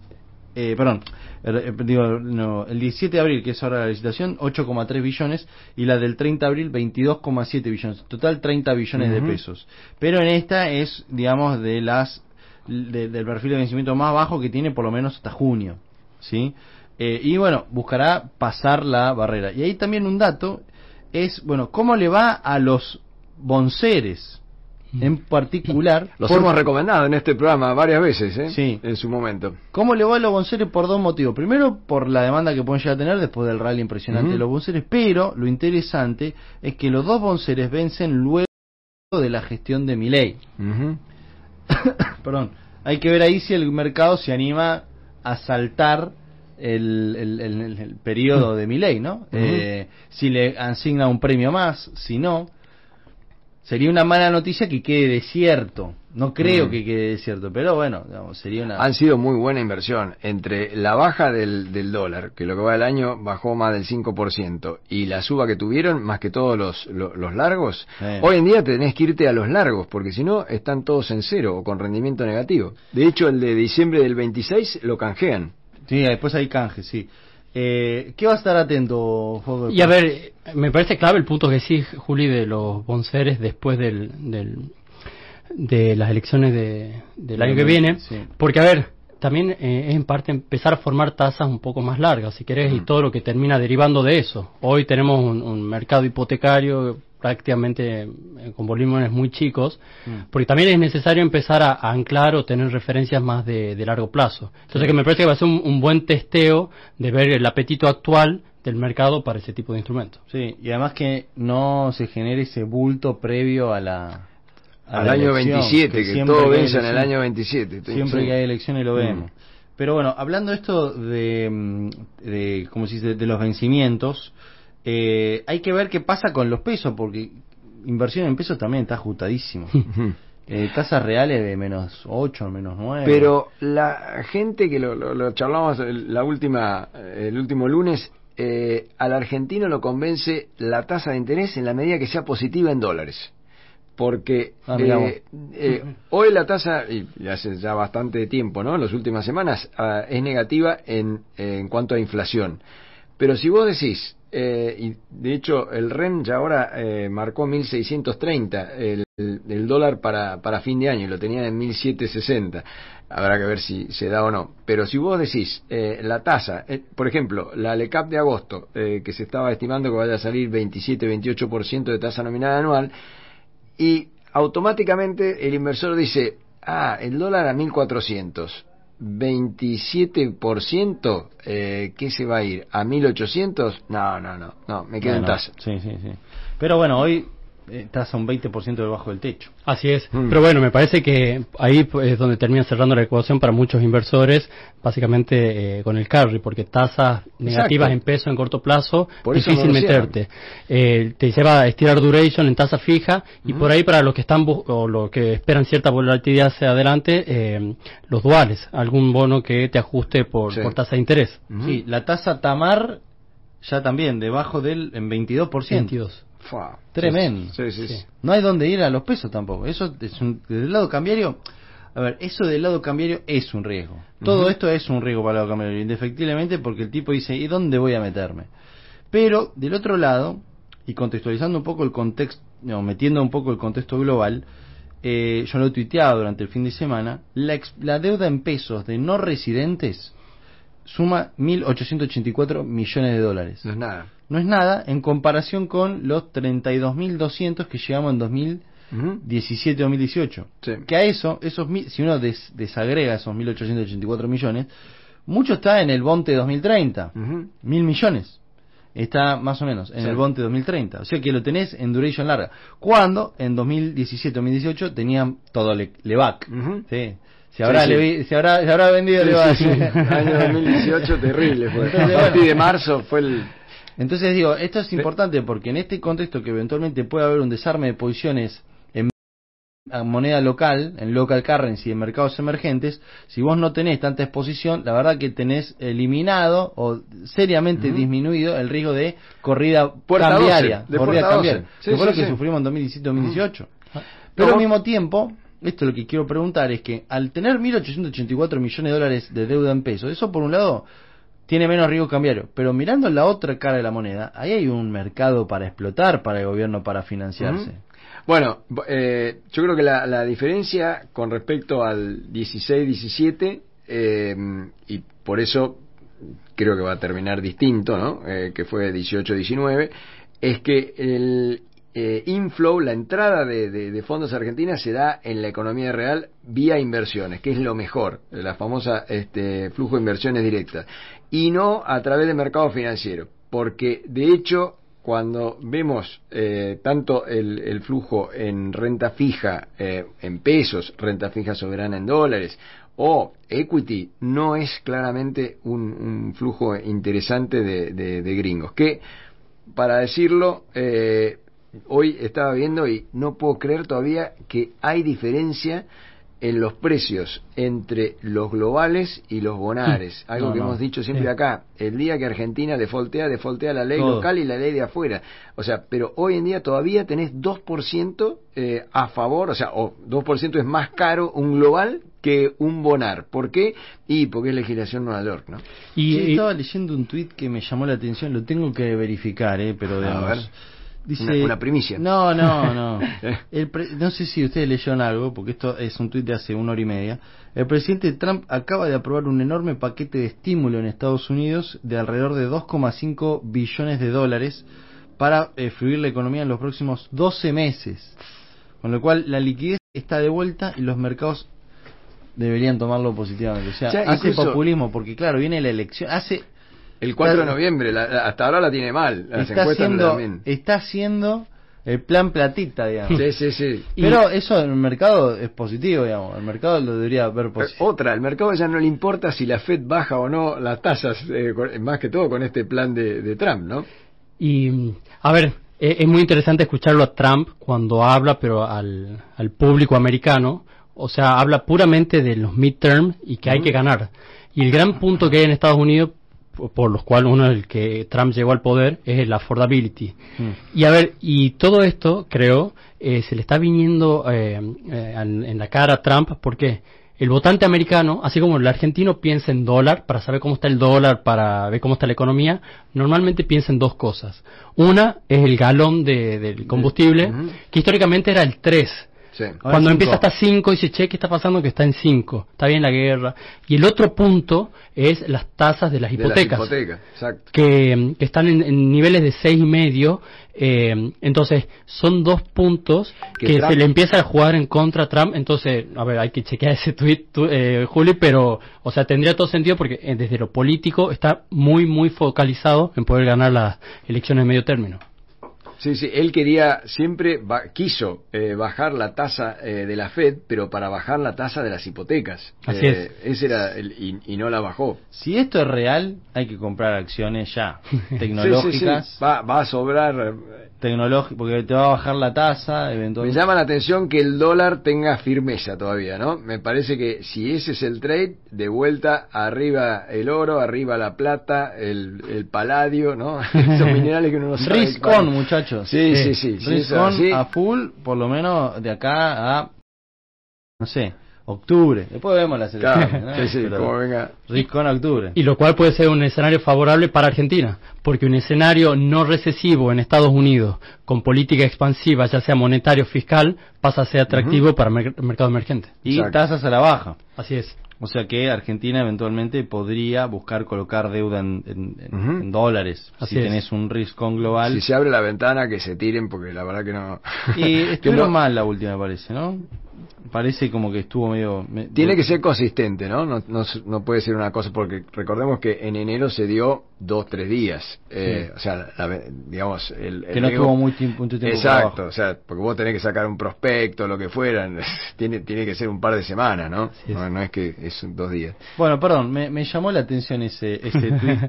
eh, perdón, eh, digo, no, el diecisiete de abril, que es ahora la licitación, ocho coma tres billones, y la del treinta de abril, veintidós coma siete billones, total treinta billones uh-huh. de pesos. Pero en esta es, digamos, de las de, del perfil de vencimiento más bajo que tiene por lo menos hasta junio, ¿sí? Eh, y bueno, buscará pasar la barrera. Y ahí también un dato es, bueno, ¿cómo le va a los bonseres en particular? Los por... hemos recomendado en este programa varias veces, ¿eh? Sí. En su momento. ¿Cómo le va a los bonseres? Por dos motivos. Primero, por la demanda que pueden llegar a tener después del rally impresionante uh-huh. de los bonseres, pero lo interesante es que los dos bonseres vencen luego de la gestión de Milei. Uh-huh. Perdón. Hay que ver ahí si el mercado se anima a saltar el, el, el, el, el periodo de Milei, ¿no? Uh-huh. Eh, si le asigna un premio más, si no, sería una mala noticia que quede desierto. No creo uh-huh. que quede desierto, pero bueno, digamos, sería una... Han sido muy buena inversión. Entre la baja del, del dólar, que lo que va del año bajó más del cinco por ciento, y la suba que tuvieron, más que todos los, los, los largos, eh. hoy en día tenés que irte a los largos, porque si no, están todos en cero o con rendimiento negativo. De hecho, el de diciembre del veintiséis lo canjean. Sí, después hay canje, sí. Eh, ¿Qué va a estar atento, Jorge? Y a ver, me parece clave el punto que sí, Juli, de los bonseres después del, del de las elecciones de, del año que viene, sí. Porque a ver, también eh, es en parte empezar a formar tasas un poco más largas, si querés, mm. y todo lo que termina derivando de eso. Hoy tenemos un, un mercado hipotecario prácticamente eh, con volúmenes muy chicos, mm. porque también es necesario empezar a, a anclar o tener referencias más de, de largo plazo. Entonces, sí. que me parece que va a ser un, un buen testeo de ver el apetito actual del mercado para ese tipo de instrumentos. Sí, y además que no se genere ese bulto previo a la a al la año elección, veintisiete, que, que todo vence en el año veintisiete. Siempre sí. que hay elecciones lo vemos. Mm. Pero bueno, hablando esto de, de como se dice, de los vencimientos, eh, hay que ver qué pasa con los pesos, porque inversión en pesos también está ajustadísimo. eh, tasas reales de menos ocho, menos nueve. Pero la gente que lo, lo, lo charlamos la última, el último lunes, eh, al argentino lo convence la tasa de interés en la medida que sea positiva en dólares. Porque ah, eh, eh, hoy la tasa, y hace ya bastante tiempo, ¿no? En las últimas semanas, uh, es negativa en, en cuanto a inflación. Pero si vos decís, eh, y de hecho el R E N ya ahora eh, marcó mil seiscientos treinta el, el, el dólar para, para fin de año, y lo tenían en mil setecientos sesenta. Habrá que ver si se da o no. Pero si vos decís, eh, la tasa, eh, por ejemplo, la LECAP de agosto, eh, que se estaba estimando que vaya a salir veintisiete a veintiocho por ciento de tasa nominal anual, y automáticamente el inversor dice, ah, el dólar a mil cuatrocientos, veintisiete por ciento, eh, ¿qué se va a ir? ¿A mil ochocientos? No, no, no, no, me quedo bueno, en tasa. Sí, sí, sí. Pero bueno, hoy eh, tasa un veinte por ciento debajo del techo. Así es, mm. pero bueno, me parece que ahí es donde termina cerrando la ecuación para muchos inversores, básicamente eh, con el carry, porque tasas negativas en peso en corto plazo, por difícil no meterte. Eh, te lleva a estirar duration en tasa fija, y mm. por ahí para los que están o los que esperan cierta volatilidad hacia adelante, eh, los duales, algún bono que te ajuste por, sí. por tasa de interés. Mm. Sí, la tasa Tamar ya también debajo del en veintidós por ciento. veintidós. Fua, tremendo. Sí, sí, sí. No hay donde ir a los pesos tampoco. Eso es un, del lado cambiario. A ver, eso del lado cambiario es un riesgo. Todo uh-huh. esto es un riesgo para el lado cambiario, indefectiblemente, porque el tipo dice, ¿y dónde voy a meterme? Pero del otro lado, y contextualizando un poco el contexto, no, metiendo un poco el contexto global, eh, yo lo he tuiteado durante el fin de semana, la, ex, la deuda en pesos de no residentes suma mil ochocientos ochenta y cuatro millones de dólares. No es nada. No es nada en comparación con los treinta y dos mil doscientos que llegamos en dos mil diecisiete dos mil dieciocho. Sí. Que a eso, esos si uno des, desagrega esos mil ochocientos ochenta y cuatro millones, mucho está en el Bonte dos mil treinta. Uh-huh. Mil millones. Está más o menos en sí. el Bonte dos mil treinta. O sea que lo tenés en duration larga. Cuando en dos mil diecisiete dos mil dieciocho tenían todo le, Levac. Uh-huh. Sí. Se habrá, sí, sí. Le, se habrá, se habrá vendido sí, Levac. Sí, sí. El año dos mil dieciocho terrible fue. Entonces, a partir de marzo fue el... Entonces digo, esto es importante porque en este contexto que eventualmente puede haber un desarme de posiciones en moneda local, en local currency, en mercados emergentes, si vos no tenés tanta exposición, la verdad que tenés eliminado o seriamente uh-huh. disminuido el riesgo de corrida puerta cambiaria, doce, de corrida cambiaria, sí, que fue sí, lo que sí. sufrimos en dos mil diecisiete dos mil dieciocho. Uh-huh. Pero no. al mismo tiempo, esto lo que quiero preguntar es que al tener mil ochocientos ochenta y cuatro millones de dólares de deuda en pesos, eso por un lado tiene menos riesgo cambiario, pero mirando la otra cara de la moneda, ahí hay un mercado para explotar para el gobierno para financiarse. Uh-huh. Bueno, eh, yo creo que la, la diferencia con respecto al dieciséis diecisiete, eh, y por eso creo que va a terminar distinto, ¿no? Eh, que fue dieciocho diecinueve, es que el eh, inflow, la entrada de, de, de fondos argentinas se da en la economía real vía inversiones, que es lo mejor, la famosa este, flujo de inversiones directas, y no a través de mercado financiero, porque de hecho cuando vemos eh, tanto el, el flujo en renta fija, eh, en pesos, renta fija soberana en dólares, o equity, no es claramente un, un flujo interesante de, de, de gringos. Que, para decirlo, eh, hoy estaba viendo y no puedo creer todavía que hay diferencia en los precios entre los globales y los bonares, algo no, que no. hemos dicho siempre Sí. acá. El día que Argentina defoltea, defoltea la ley Todo. local y la ley de afuera. O sea, pero hoy en día todavía tenés dos por ciento eh, a favor, o sea, o dos por ciento es más caro un global que un bonar. ¿Por qué? Y porque es legislación Nueva York, ¿no? Y, sí, estaba leyendo un tuit que me llamó la atención, lo tengo que verificar, eh, pero digamos, A ver. dice, Una, una primicia. No, no, no. El pre, no sé si ustedes leyeron algo, porque esto es un tuit de hace una hora y media. El presidente Trump acaba de aprobar un enorme paquete de estímulo en Estados Unidos de alrededor de dos coma cinco billones de dólares para eh, fluir la economía en los próximos doce meses. Con lo cual la liquidez está de vuelta y los mercados deberían tomarlo positivamente. O sea, Ya, hace incluso, populismo, porque claro, viene la elección, hace... El cuatro de noviembre, la, la, hasta ahora la tiene mal. Las está encuestas haciendo, también. está haciendo el plan platita, digamos. Sí, sí, sí. Pero eso en el mercado es positivo, digamos. El mercado lo debería ver positivo. Otra, el mercado ya no le importa si la Fed baja o no las tasas, eh, más que todo con este plan de, de Trump, ¿no? Y, a ver, eh, es muy interesante escucharlo a Trump cuando habla, pero al, al público americano. O sea, habla puramente de los midterm y que hay que ganar. Y el gran punto que hay en Estados Unidos, por los cuales uno es el que Trump llegó al poder, es el affordability. Mm. Y a ver, y todo esto, creo, eh, se le está viniendo eh, eh, en, en la cara a Trump, porque el votante americano, así como el argentino piensa en dólar, para saber cómo está el dólar, para ver cómo está la economía, normalmente piensa en dos cosas. Una es el galón de, del combustible, uh-huh. que históricamente era el tres. Sí. Cuando empieza hasta cinco, dice, che, ¿qué está pasando? Que está en cinco. Está bien la guerra. Y el otro punto es las tasas de las hipotecas. De las hipotecas, exacto. Que, que están en, en niveles de seis y medio. Eh, entonces, son dos puntos que, que Trump... se le empieza a jugar en contra a Trump. Entonces, a ver, hay que chequear ese tweet, tu, eh, Juli, pero, o sea, tendría todo sentido porque eh, desde lo político está muy, muy focalizado en poder ganar las elecciones de medio término. Sí, sí, él quería, siempre va, quiso eh, bajar la tasa eh, de la Fed, pero para bajar la tasa de las hipotecas. Así eh, es. Ese era el, y, y no la bajó. Si esto es real, hay que comprar acciones ya, tecnológicas. Sí, sí, sí. Va, va a sobrar. Tecnológico, porque te va a bajar la tasa eventualmente. Me llama la atención que el dólar tenga firmeza todavía, ¿no? Me parece que si ese es el trade, de vuelta arriba el oro, arriba la plata, el, el paladio, ¿no? Esos minerales que uno no sabe. Risk on, muchachos. Sí, sí, sí. sí Risk on a full, por lo menos de acá a, no sé, octubre. Después vemos las elecciones. Claro, ¿no? sí, sí, Pero como venga. Risk on a octubre. Y lo cual puede ser un escenario favorable para Argentina, porque un escenario no recesivo en Estados Unidos, con política expansiva, ya sea monetario o fiscal, pasa a ser atractivo uh-huh. para el mercado emergente. Y Exacto. tasas a la baja. Así es. O sea que Argentina eventualmente podría buscar colocar deuda en, en, uh-huh. en dólares. Así si es. tenés un risk on global. Si se abre la ventana, que se tiren, porque la verdad que no. Y estuvieron no... mal la última, me parece, ¿no? Parece como que estuvo medio... Me... Tiene que ser consistente, ¿no? ¿no? No no puede ser una cosa, porque recordemos que en enero se dio dos, tres días. Eh, sí. O sea, la, digamos... El, que el no riesgo... tuvo muy tiempo, mucho tiempo. Exacto, o sea, porque vos tenés que sacar un prospecto, lo que fuera. tiene tiene que ser un par de semanas, ¿no? Sí, no, no es que es dos días. Bueno, perdón, me, me llamó la atención ese, ese tweet,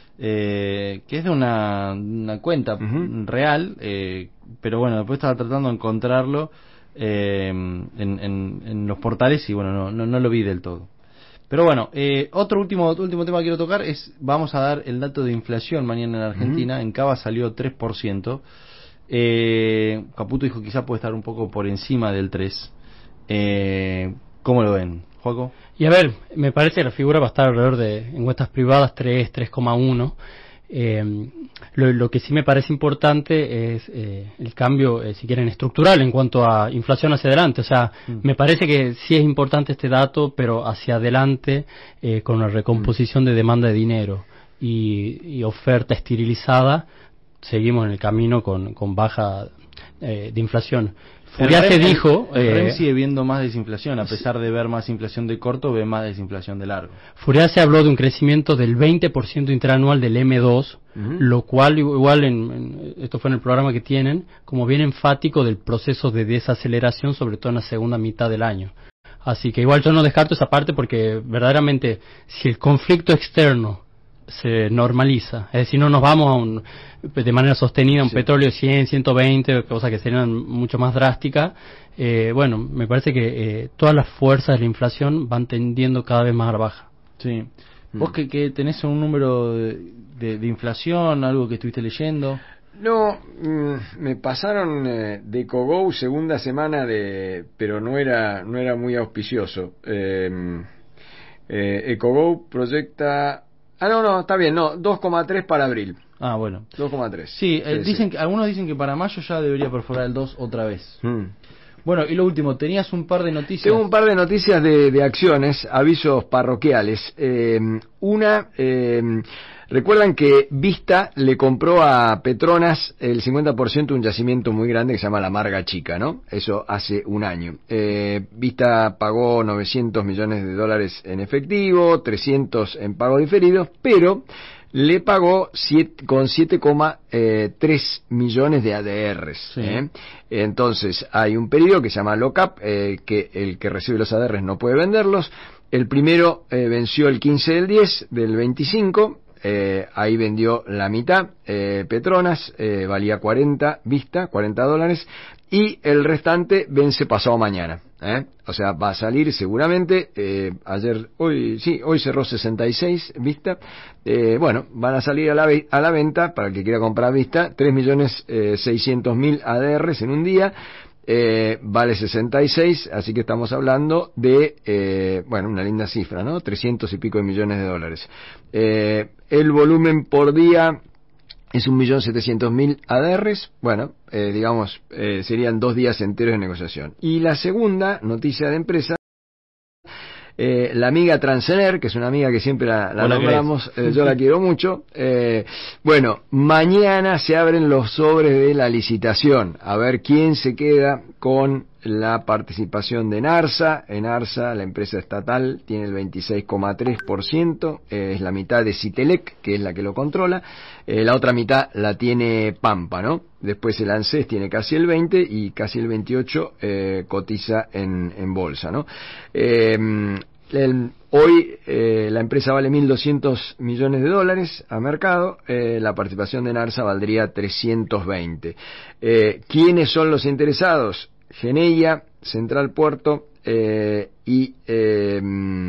eh, que es de una, una cuenta uh-huh. real, eh, pero bueno, después estaba tratando de encontrarlo eh, en, en, en los portales y bueno, no, no, no lo vi del todo. Pero bueno, eh, otro último último tema que quiero tocar es, vamos a dar el dato de inflación mañana en Argentina. Uh-huh. En Cava salió tres por ciento. Eh, Caputo dijo quizá puede estar un poco por encima del tres. Eh, ¿Cómo lo ven, Joaco? Y a ver, me parece que la figura va a estar alrededor de encuestas privadas tres, tres coma uno. Eh, lo, lo que sí me parece importante es eh, el cambio, eh, si quieren, estructural en cuanto a inflación hacia adelante. O sea, mm. me parece que sí es importante este dato, pero hacia adelante eh, con la recomposición mm. de demanda de dinero y, y oferta esterilizada, seguimos en el camino con, con baja eh, de inflación. Furiase dijo... El, el eh, R E M sigue viendo más desinflación, a pesar de ver más inflación de corto, ve más desinflación de largo. Furiase habló de un crecimiento del veinte por ciento interanual del eme dos, uh-huh. lo cual igual, en, en, esto fue en el programa que tienen, como bien enfático del proceso de desaceleración, sobre todo en la segunda mitad del año. Así que igual yo no descarto esa parte porque verdaderamente si el conflicto externo se normaliza, es decir, no nos vamos a un, de manera sostenida a un sí. petróleo cien, ciento veinte, cosas que serían mucho más drásticas, eh, bueno, me parece que eh, todas las fuerzas de la inflación van tendiendo cada vez más a la baja. Sí. Mm. ¿Vos que, que tenés un número de, de, de inflación, algo que estuviste leyendo? No, mm, me pasaron eh, de Ecogou segunda semana de, pero no era no era muy auspicioso. Eh, eh, Ecogou proyecta Ah, no, no, está bien, no, dos coma tres para abril. Ah, bueno. dos coma tres. Sí, eh, sí, dicen sí. Que, algunos dicen que para mayo ya debería perforar el dos otra vez. Mm. Bueno, y lo último, tenías un par de noticias. Tengo un par de noticias de, de acciones, avisos parroquiales. Eh, una, eh, recuerdan que Vista le compró a Petronas el cincuenta por ciento de un yacimiento muy grande que se llama La Marga Chica, ¿no? Eso hace un año. Eh, Vista pagó novecientos millones de dólares en efectivo, trescientos en pago diferido, pero le pagó siete, con siete coma tres millones de A D Rs. Sí. ¿eh? Entonces, hay un periodo que se llama lock-up, eh, que el que recibe los A D Rs no puede venderlos. El primero eh, venció el quince del diez del veinticinco. Eh, ahí vendió la mitad, eh, Petronas, eh, valía cuarenta, Vista, cuarenta dólares, y el restante vence pasado mañana, ¿eh? O sea, va a salir seguramente, eh, ayer, hoy, sí, hoy cerró sesenta y seis, Vista, eh, bueno, van a salir a la, a la venta, para el que quiera comprar Vista, tres millones seiscientos mil A D Rs en un día. Eh, vale sesenta y seis, así que estamos hablando de, eh, bueno, una linda cifra, ¿no? trescientos y pico de millones de dólares. Eh, el volumen por día es un millón setecientos mil A D Rs, bueno, eh, digamos, eh, serían dos días enteros de negociación. Y la segunda noticia de empresa, Eh, la amiga Transener, que es una amiga que siempre la, la nombramos, eh, yo la quiero mucho. Eh, bueno, mañana se abren los sobres de la licitación, a ver quién se queda con la participación de Enarsa. Enarsa, la empresa estatal, tiene el veintiséis coma tres por ciento, eh, es la mitad de Citelec, que es la que lo controla, eh, la otra mitad la tiene Pampa, ¿no? Después el ANSES tiene casi el veinte y casi el veintiocho eh, cotiza en, en bolsa, ¿no? Eh, el, hoy eh, la empresa vale mil doscientos millones de dólares a mercado, eh, la participación de Enarsa valdría trescientos veinte. Eh, ¿Quiénes son los interesados? Geneia, Central Puerto eh, y eh,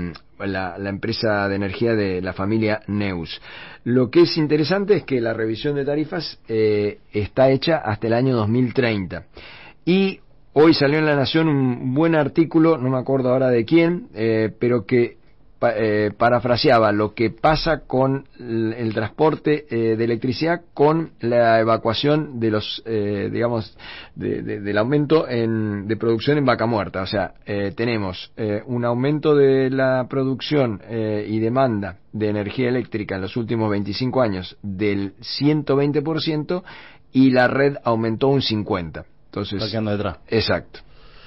la, la empresa de energía de la familia Neus. Lo que es interesante es que la revisión de tarifas eh, está hecha hasta el año dos mil treinta. Y hoy salió en La Nación un buen artículo, no me acuerdo ahora de quién, eh, pero que pa, eh, parafraseaba lo que pasa con el, el transporte eh, de electricidad con la evacuación de los, eh, digamos, de, de, del aumento en, de producción en vaca muerta. O sea, eh, tenemos eh, un aumento de la producción eh, y demanda de energía eléctrica en los últimos veinticinco años del ciento veinte por ciento y la red aumentó un cincuenta por ciento. Entonces, está quedando detrás. Exacto.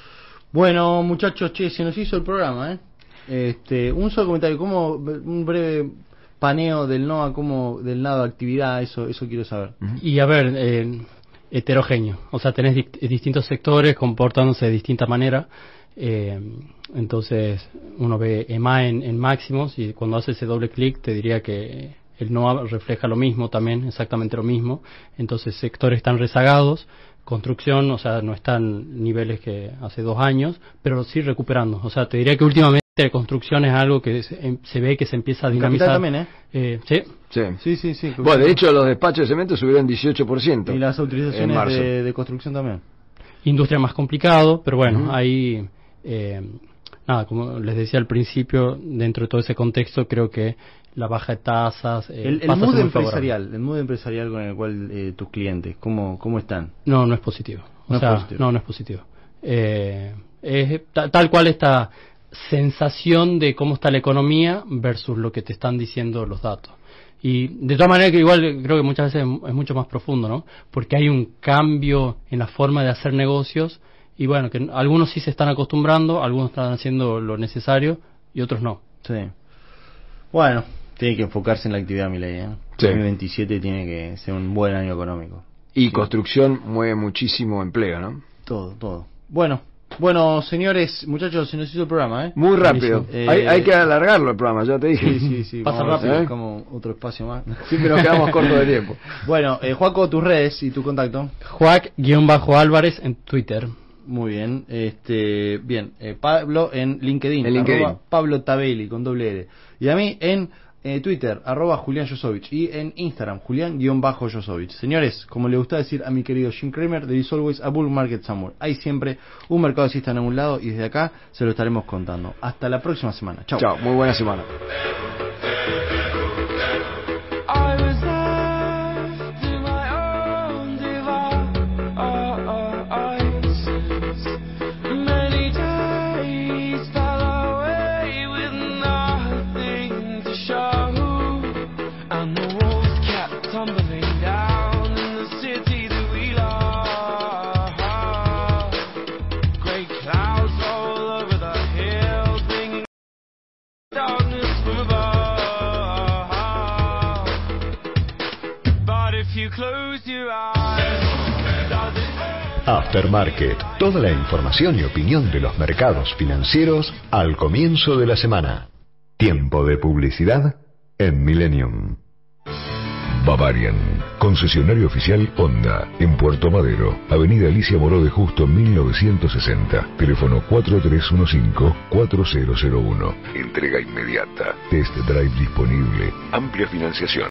Bueno, muchachos, che, se nos hizo el programa, ¿eh? Este, un solo comentario, como un breve paneo del NOA, como del lado de actividad, eso eso quiero saber. Uh-huh. Y a ver, eh, heterogéneo, o sea, tenés di- distintos sectores comportándose de distinta manera. Eh, entonces, uno ve E M A en, en máximos y cuando hace ese doble clic te diría que el NOA refleja lo mismo también, exactamente lo mismo. Entonces, sectores están rezagados. Construcción, o sea, no están niveles que hace dos años, pero sí recuperando. O sea, te diría que últimamente construcción es algo que se, se ve que se empieza a dinamizar. También, ¿eh? eh ¿sí? Sí. Sí, sí, sí. Bueno, de hecho, los despachos de cemento subieron dieciocho por ciento. Y las autorizaciones de, de construcción también. Industria más complicado, pero bueno, uh-huh. ahí Eh, nada, como les decía al principio, dentro de todo ese contexto, creo que la baja de tasas... Eh, el el pasa a mood ser muy empresarial, favorable. el mood empresarial con el cual eh, tus clientes, ¿cómo, cómo están? No, no es positivo. O No sea, es positivo. no, no es positivo. Eh, es ta- tal cual esta sensación de cómo está la economía versus lo que te están diciendo los datos. Y de todas maneras que igual creo que muchas veces es mucho más profundo, ¿no? Porque hay un cambio en la forma de hacer negocios y bueno, que algunos sí se están acostumbrando, algunos están haciendo lo necesario y otros no. Sí. Bueno, tiene que enfocarse en la actividad, Milei, ¿eh? Sí. dos mil veintisiete tiene que ser un buen año económico. Y Sí. construcción mueve muchísimo empleo, ¿no? Todo, todo. Bueno, bueno, señores, muchachos, se nos hizo el programa, ¿eh? Muy rápido. Eh, hay, hay que alargarlo el programa, ya te dije. Sí, sí, sí. Pasa vamos a ver rápido. si buscamos otro espacio más. Siempre nos quedamos cortos de tiempo. Bueno, eh, Joaco, tus redes y tu contacto. Juac-Álvarez en Twitter. Muy bien, este, bien, eh, Pablo en LinkedIn, En LinkedIn. arroba Pablo Tabelli con doble L. Y a mí en eh, Twitter, arroba Julián Josovich. Y en Instagram, Julián-Josovich. Señores, como le gusta decir a mi querido Jim Cramer, there is always a bull market somewhere. Hay siempre un mercado alcista en algún lado y desde acá se lo estaremos contando. Hasta la próxima semana. Chao. Chao, muy buena semana. Aftermarket, toda la información y opinión de los mercados financieros al comienzo de la semana. Tiempo de publicidad en Millennium. Bavarian, concesionario oficial Honda, en Puerto Madero, Avenida Alicia Moró de Justo mil novecientos sesenta, teléfono cuatro tres uno cinco cuatro cero cero uno. Entrega inmediata, test drive disponible, amplia financiación.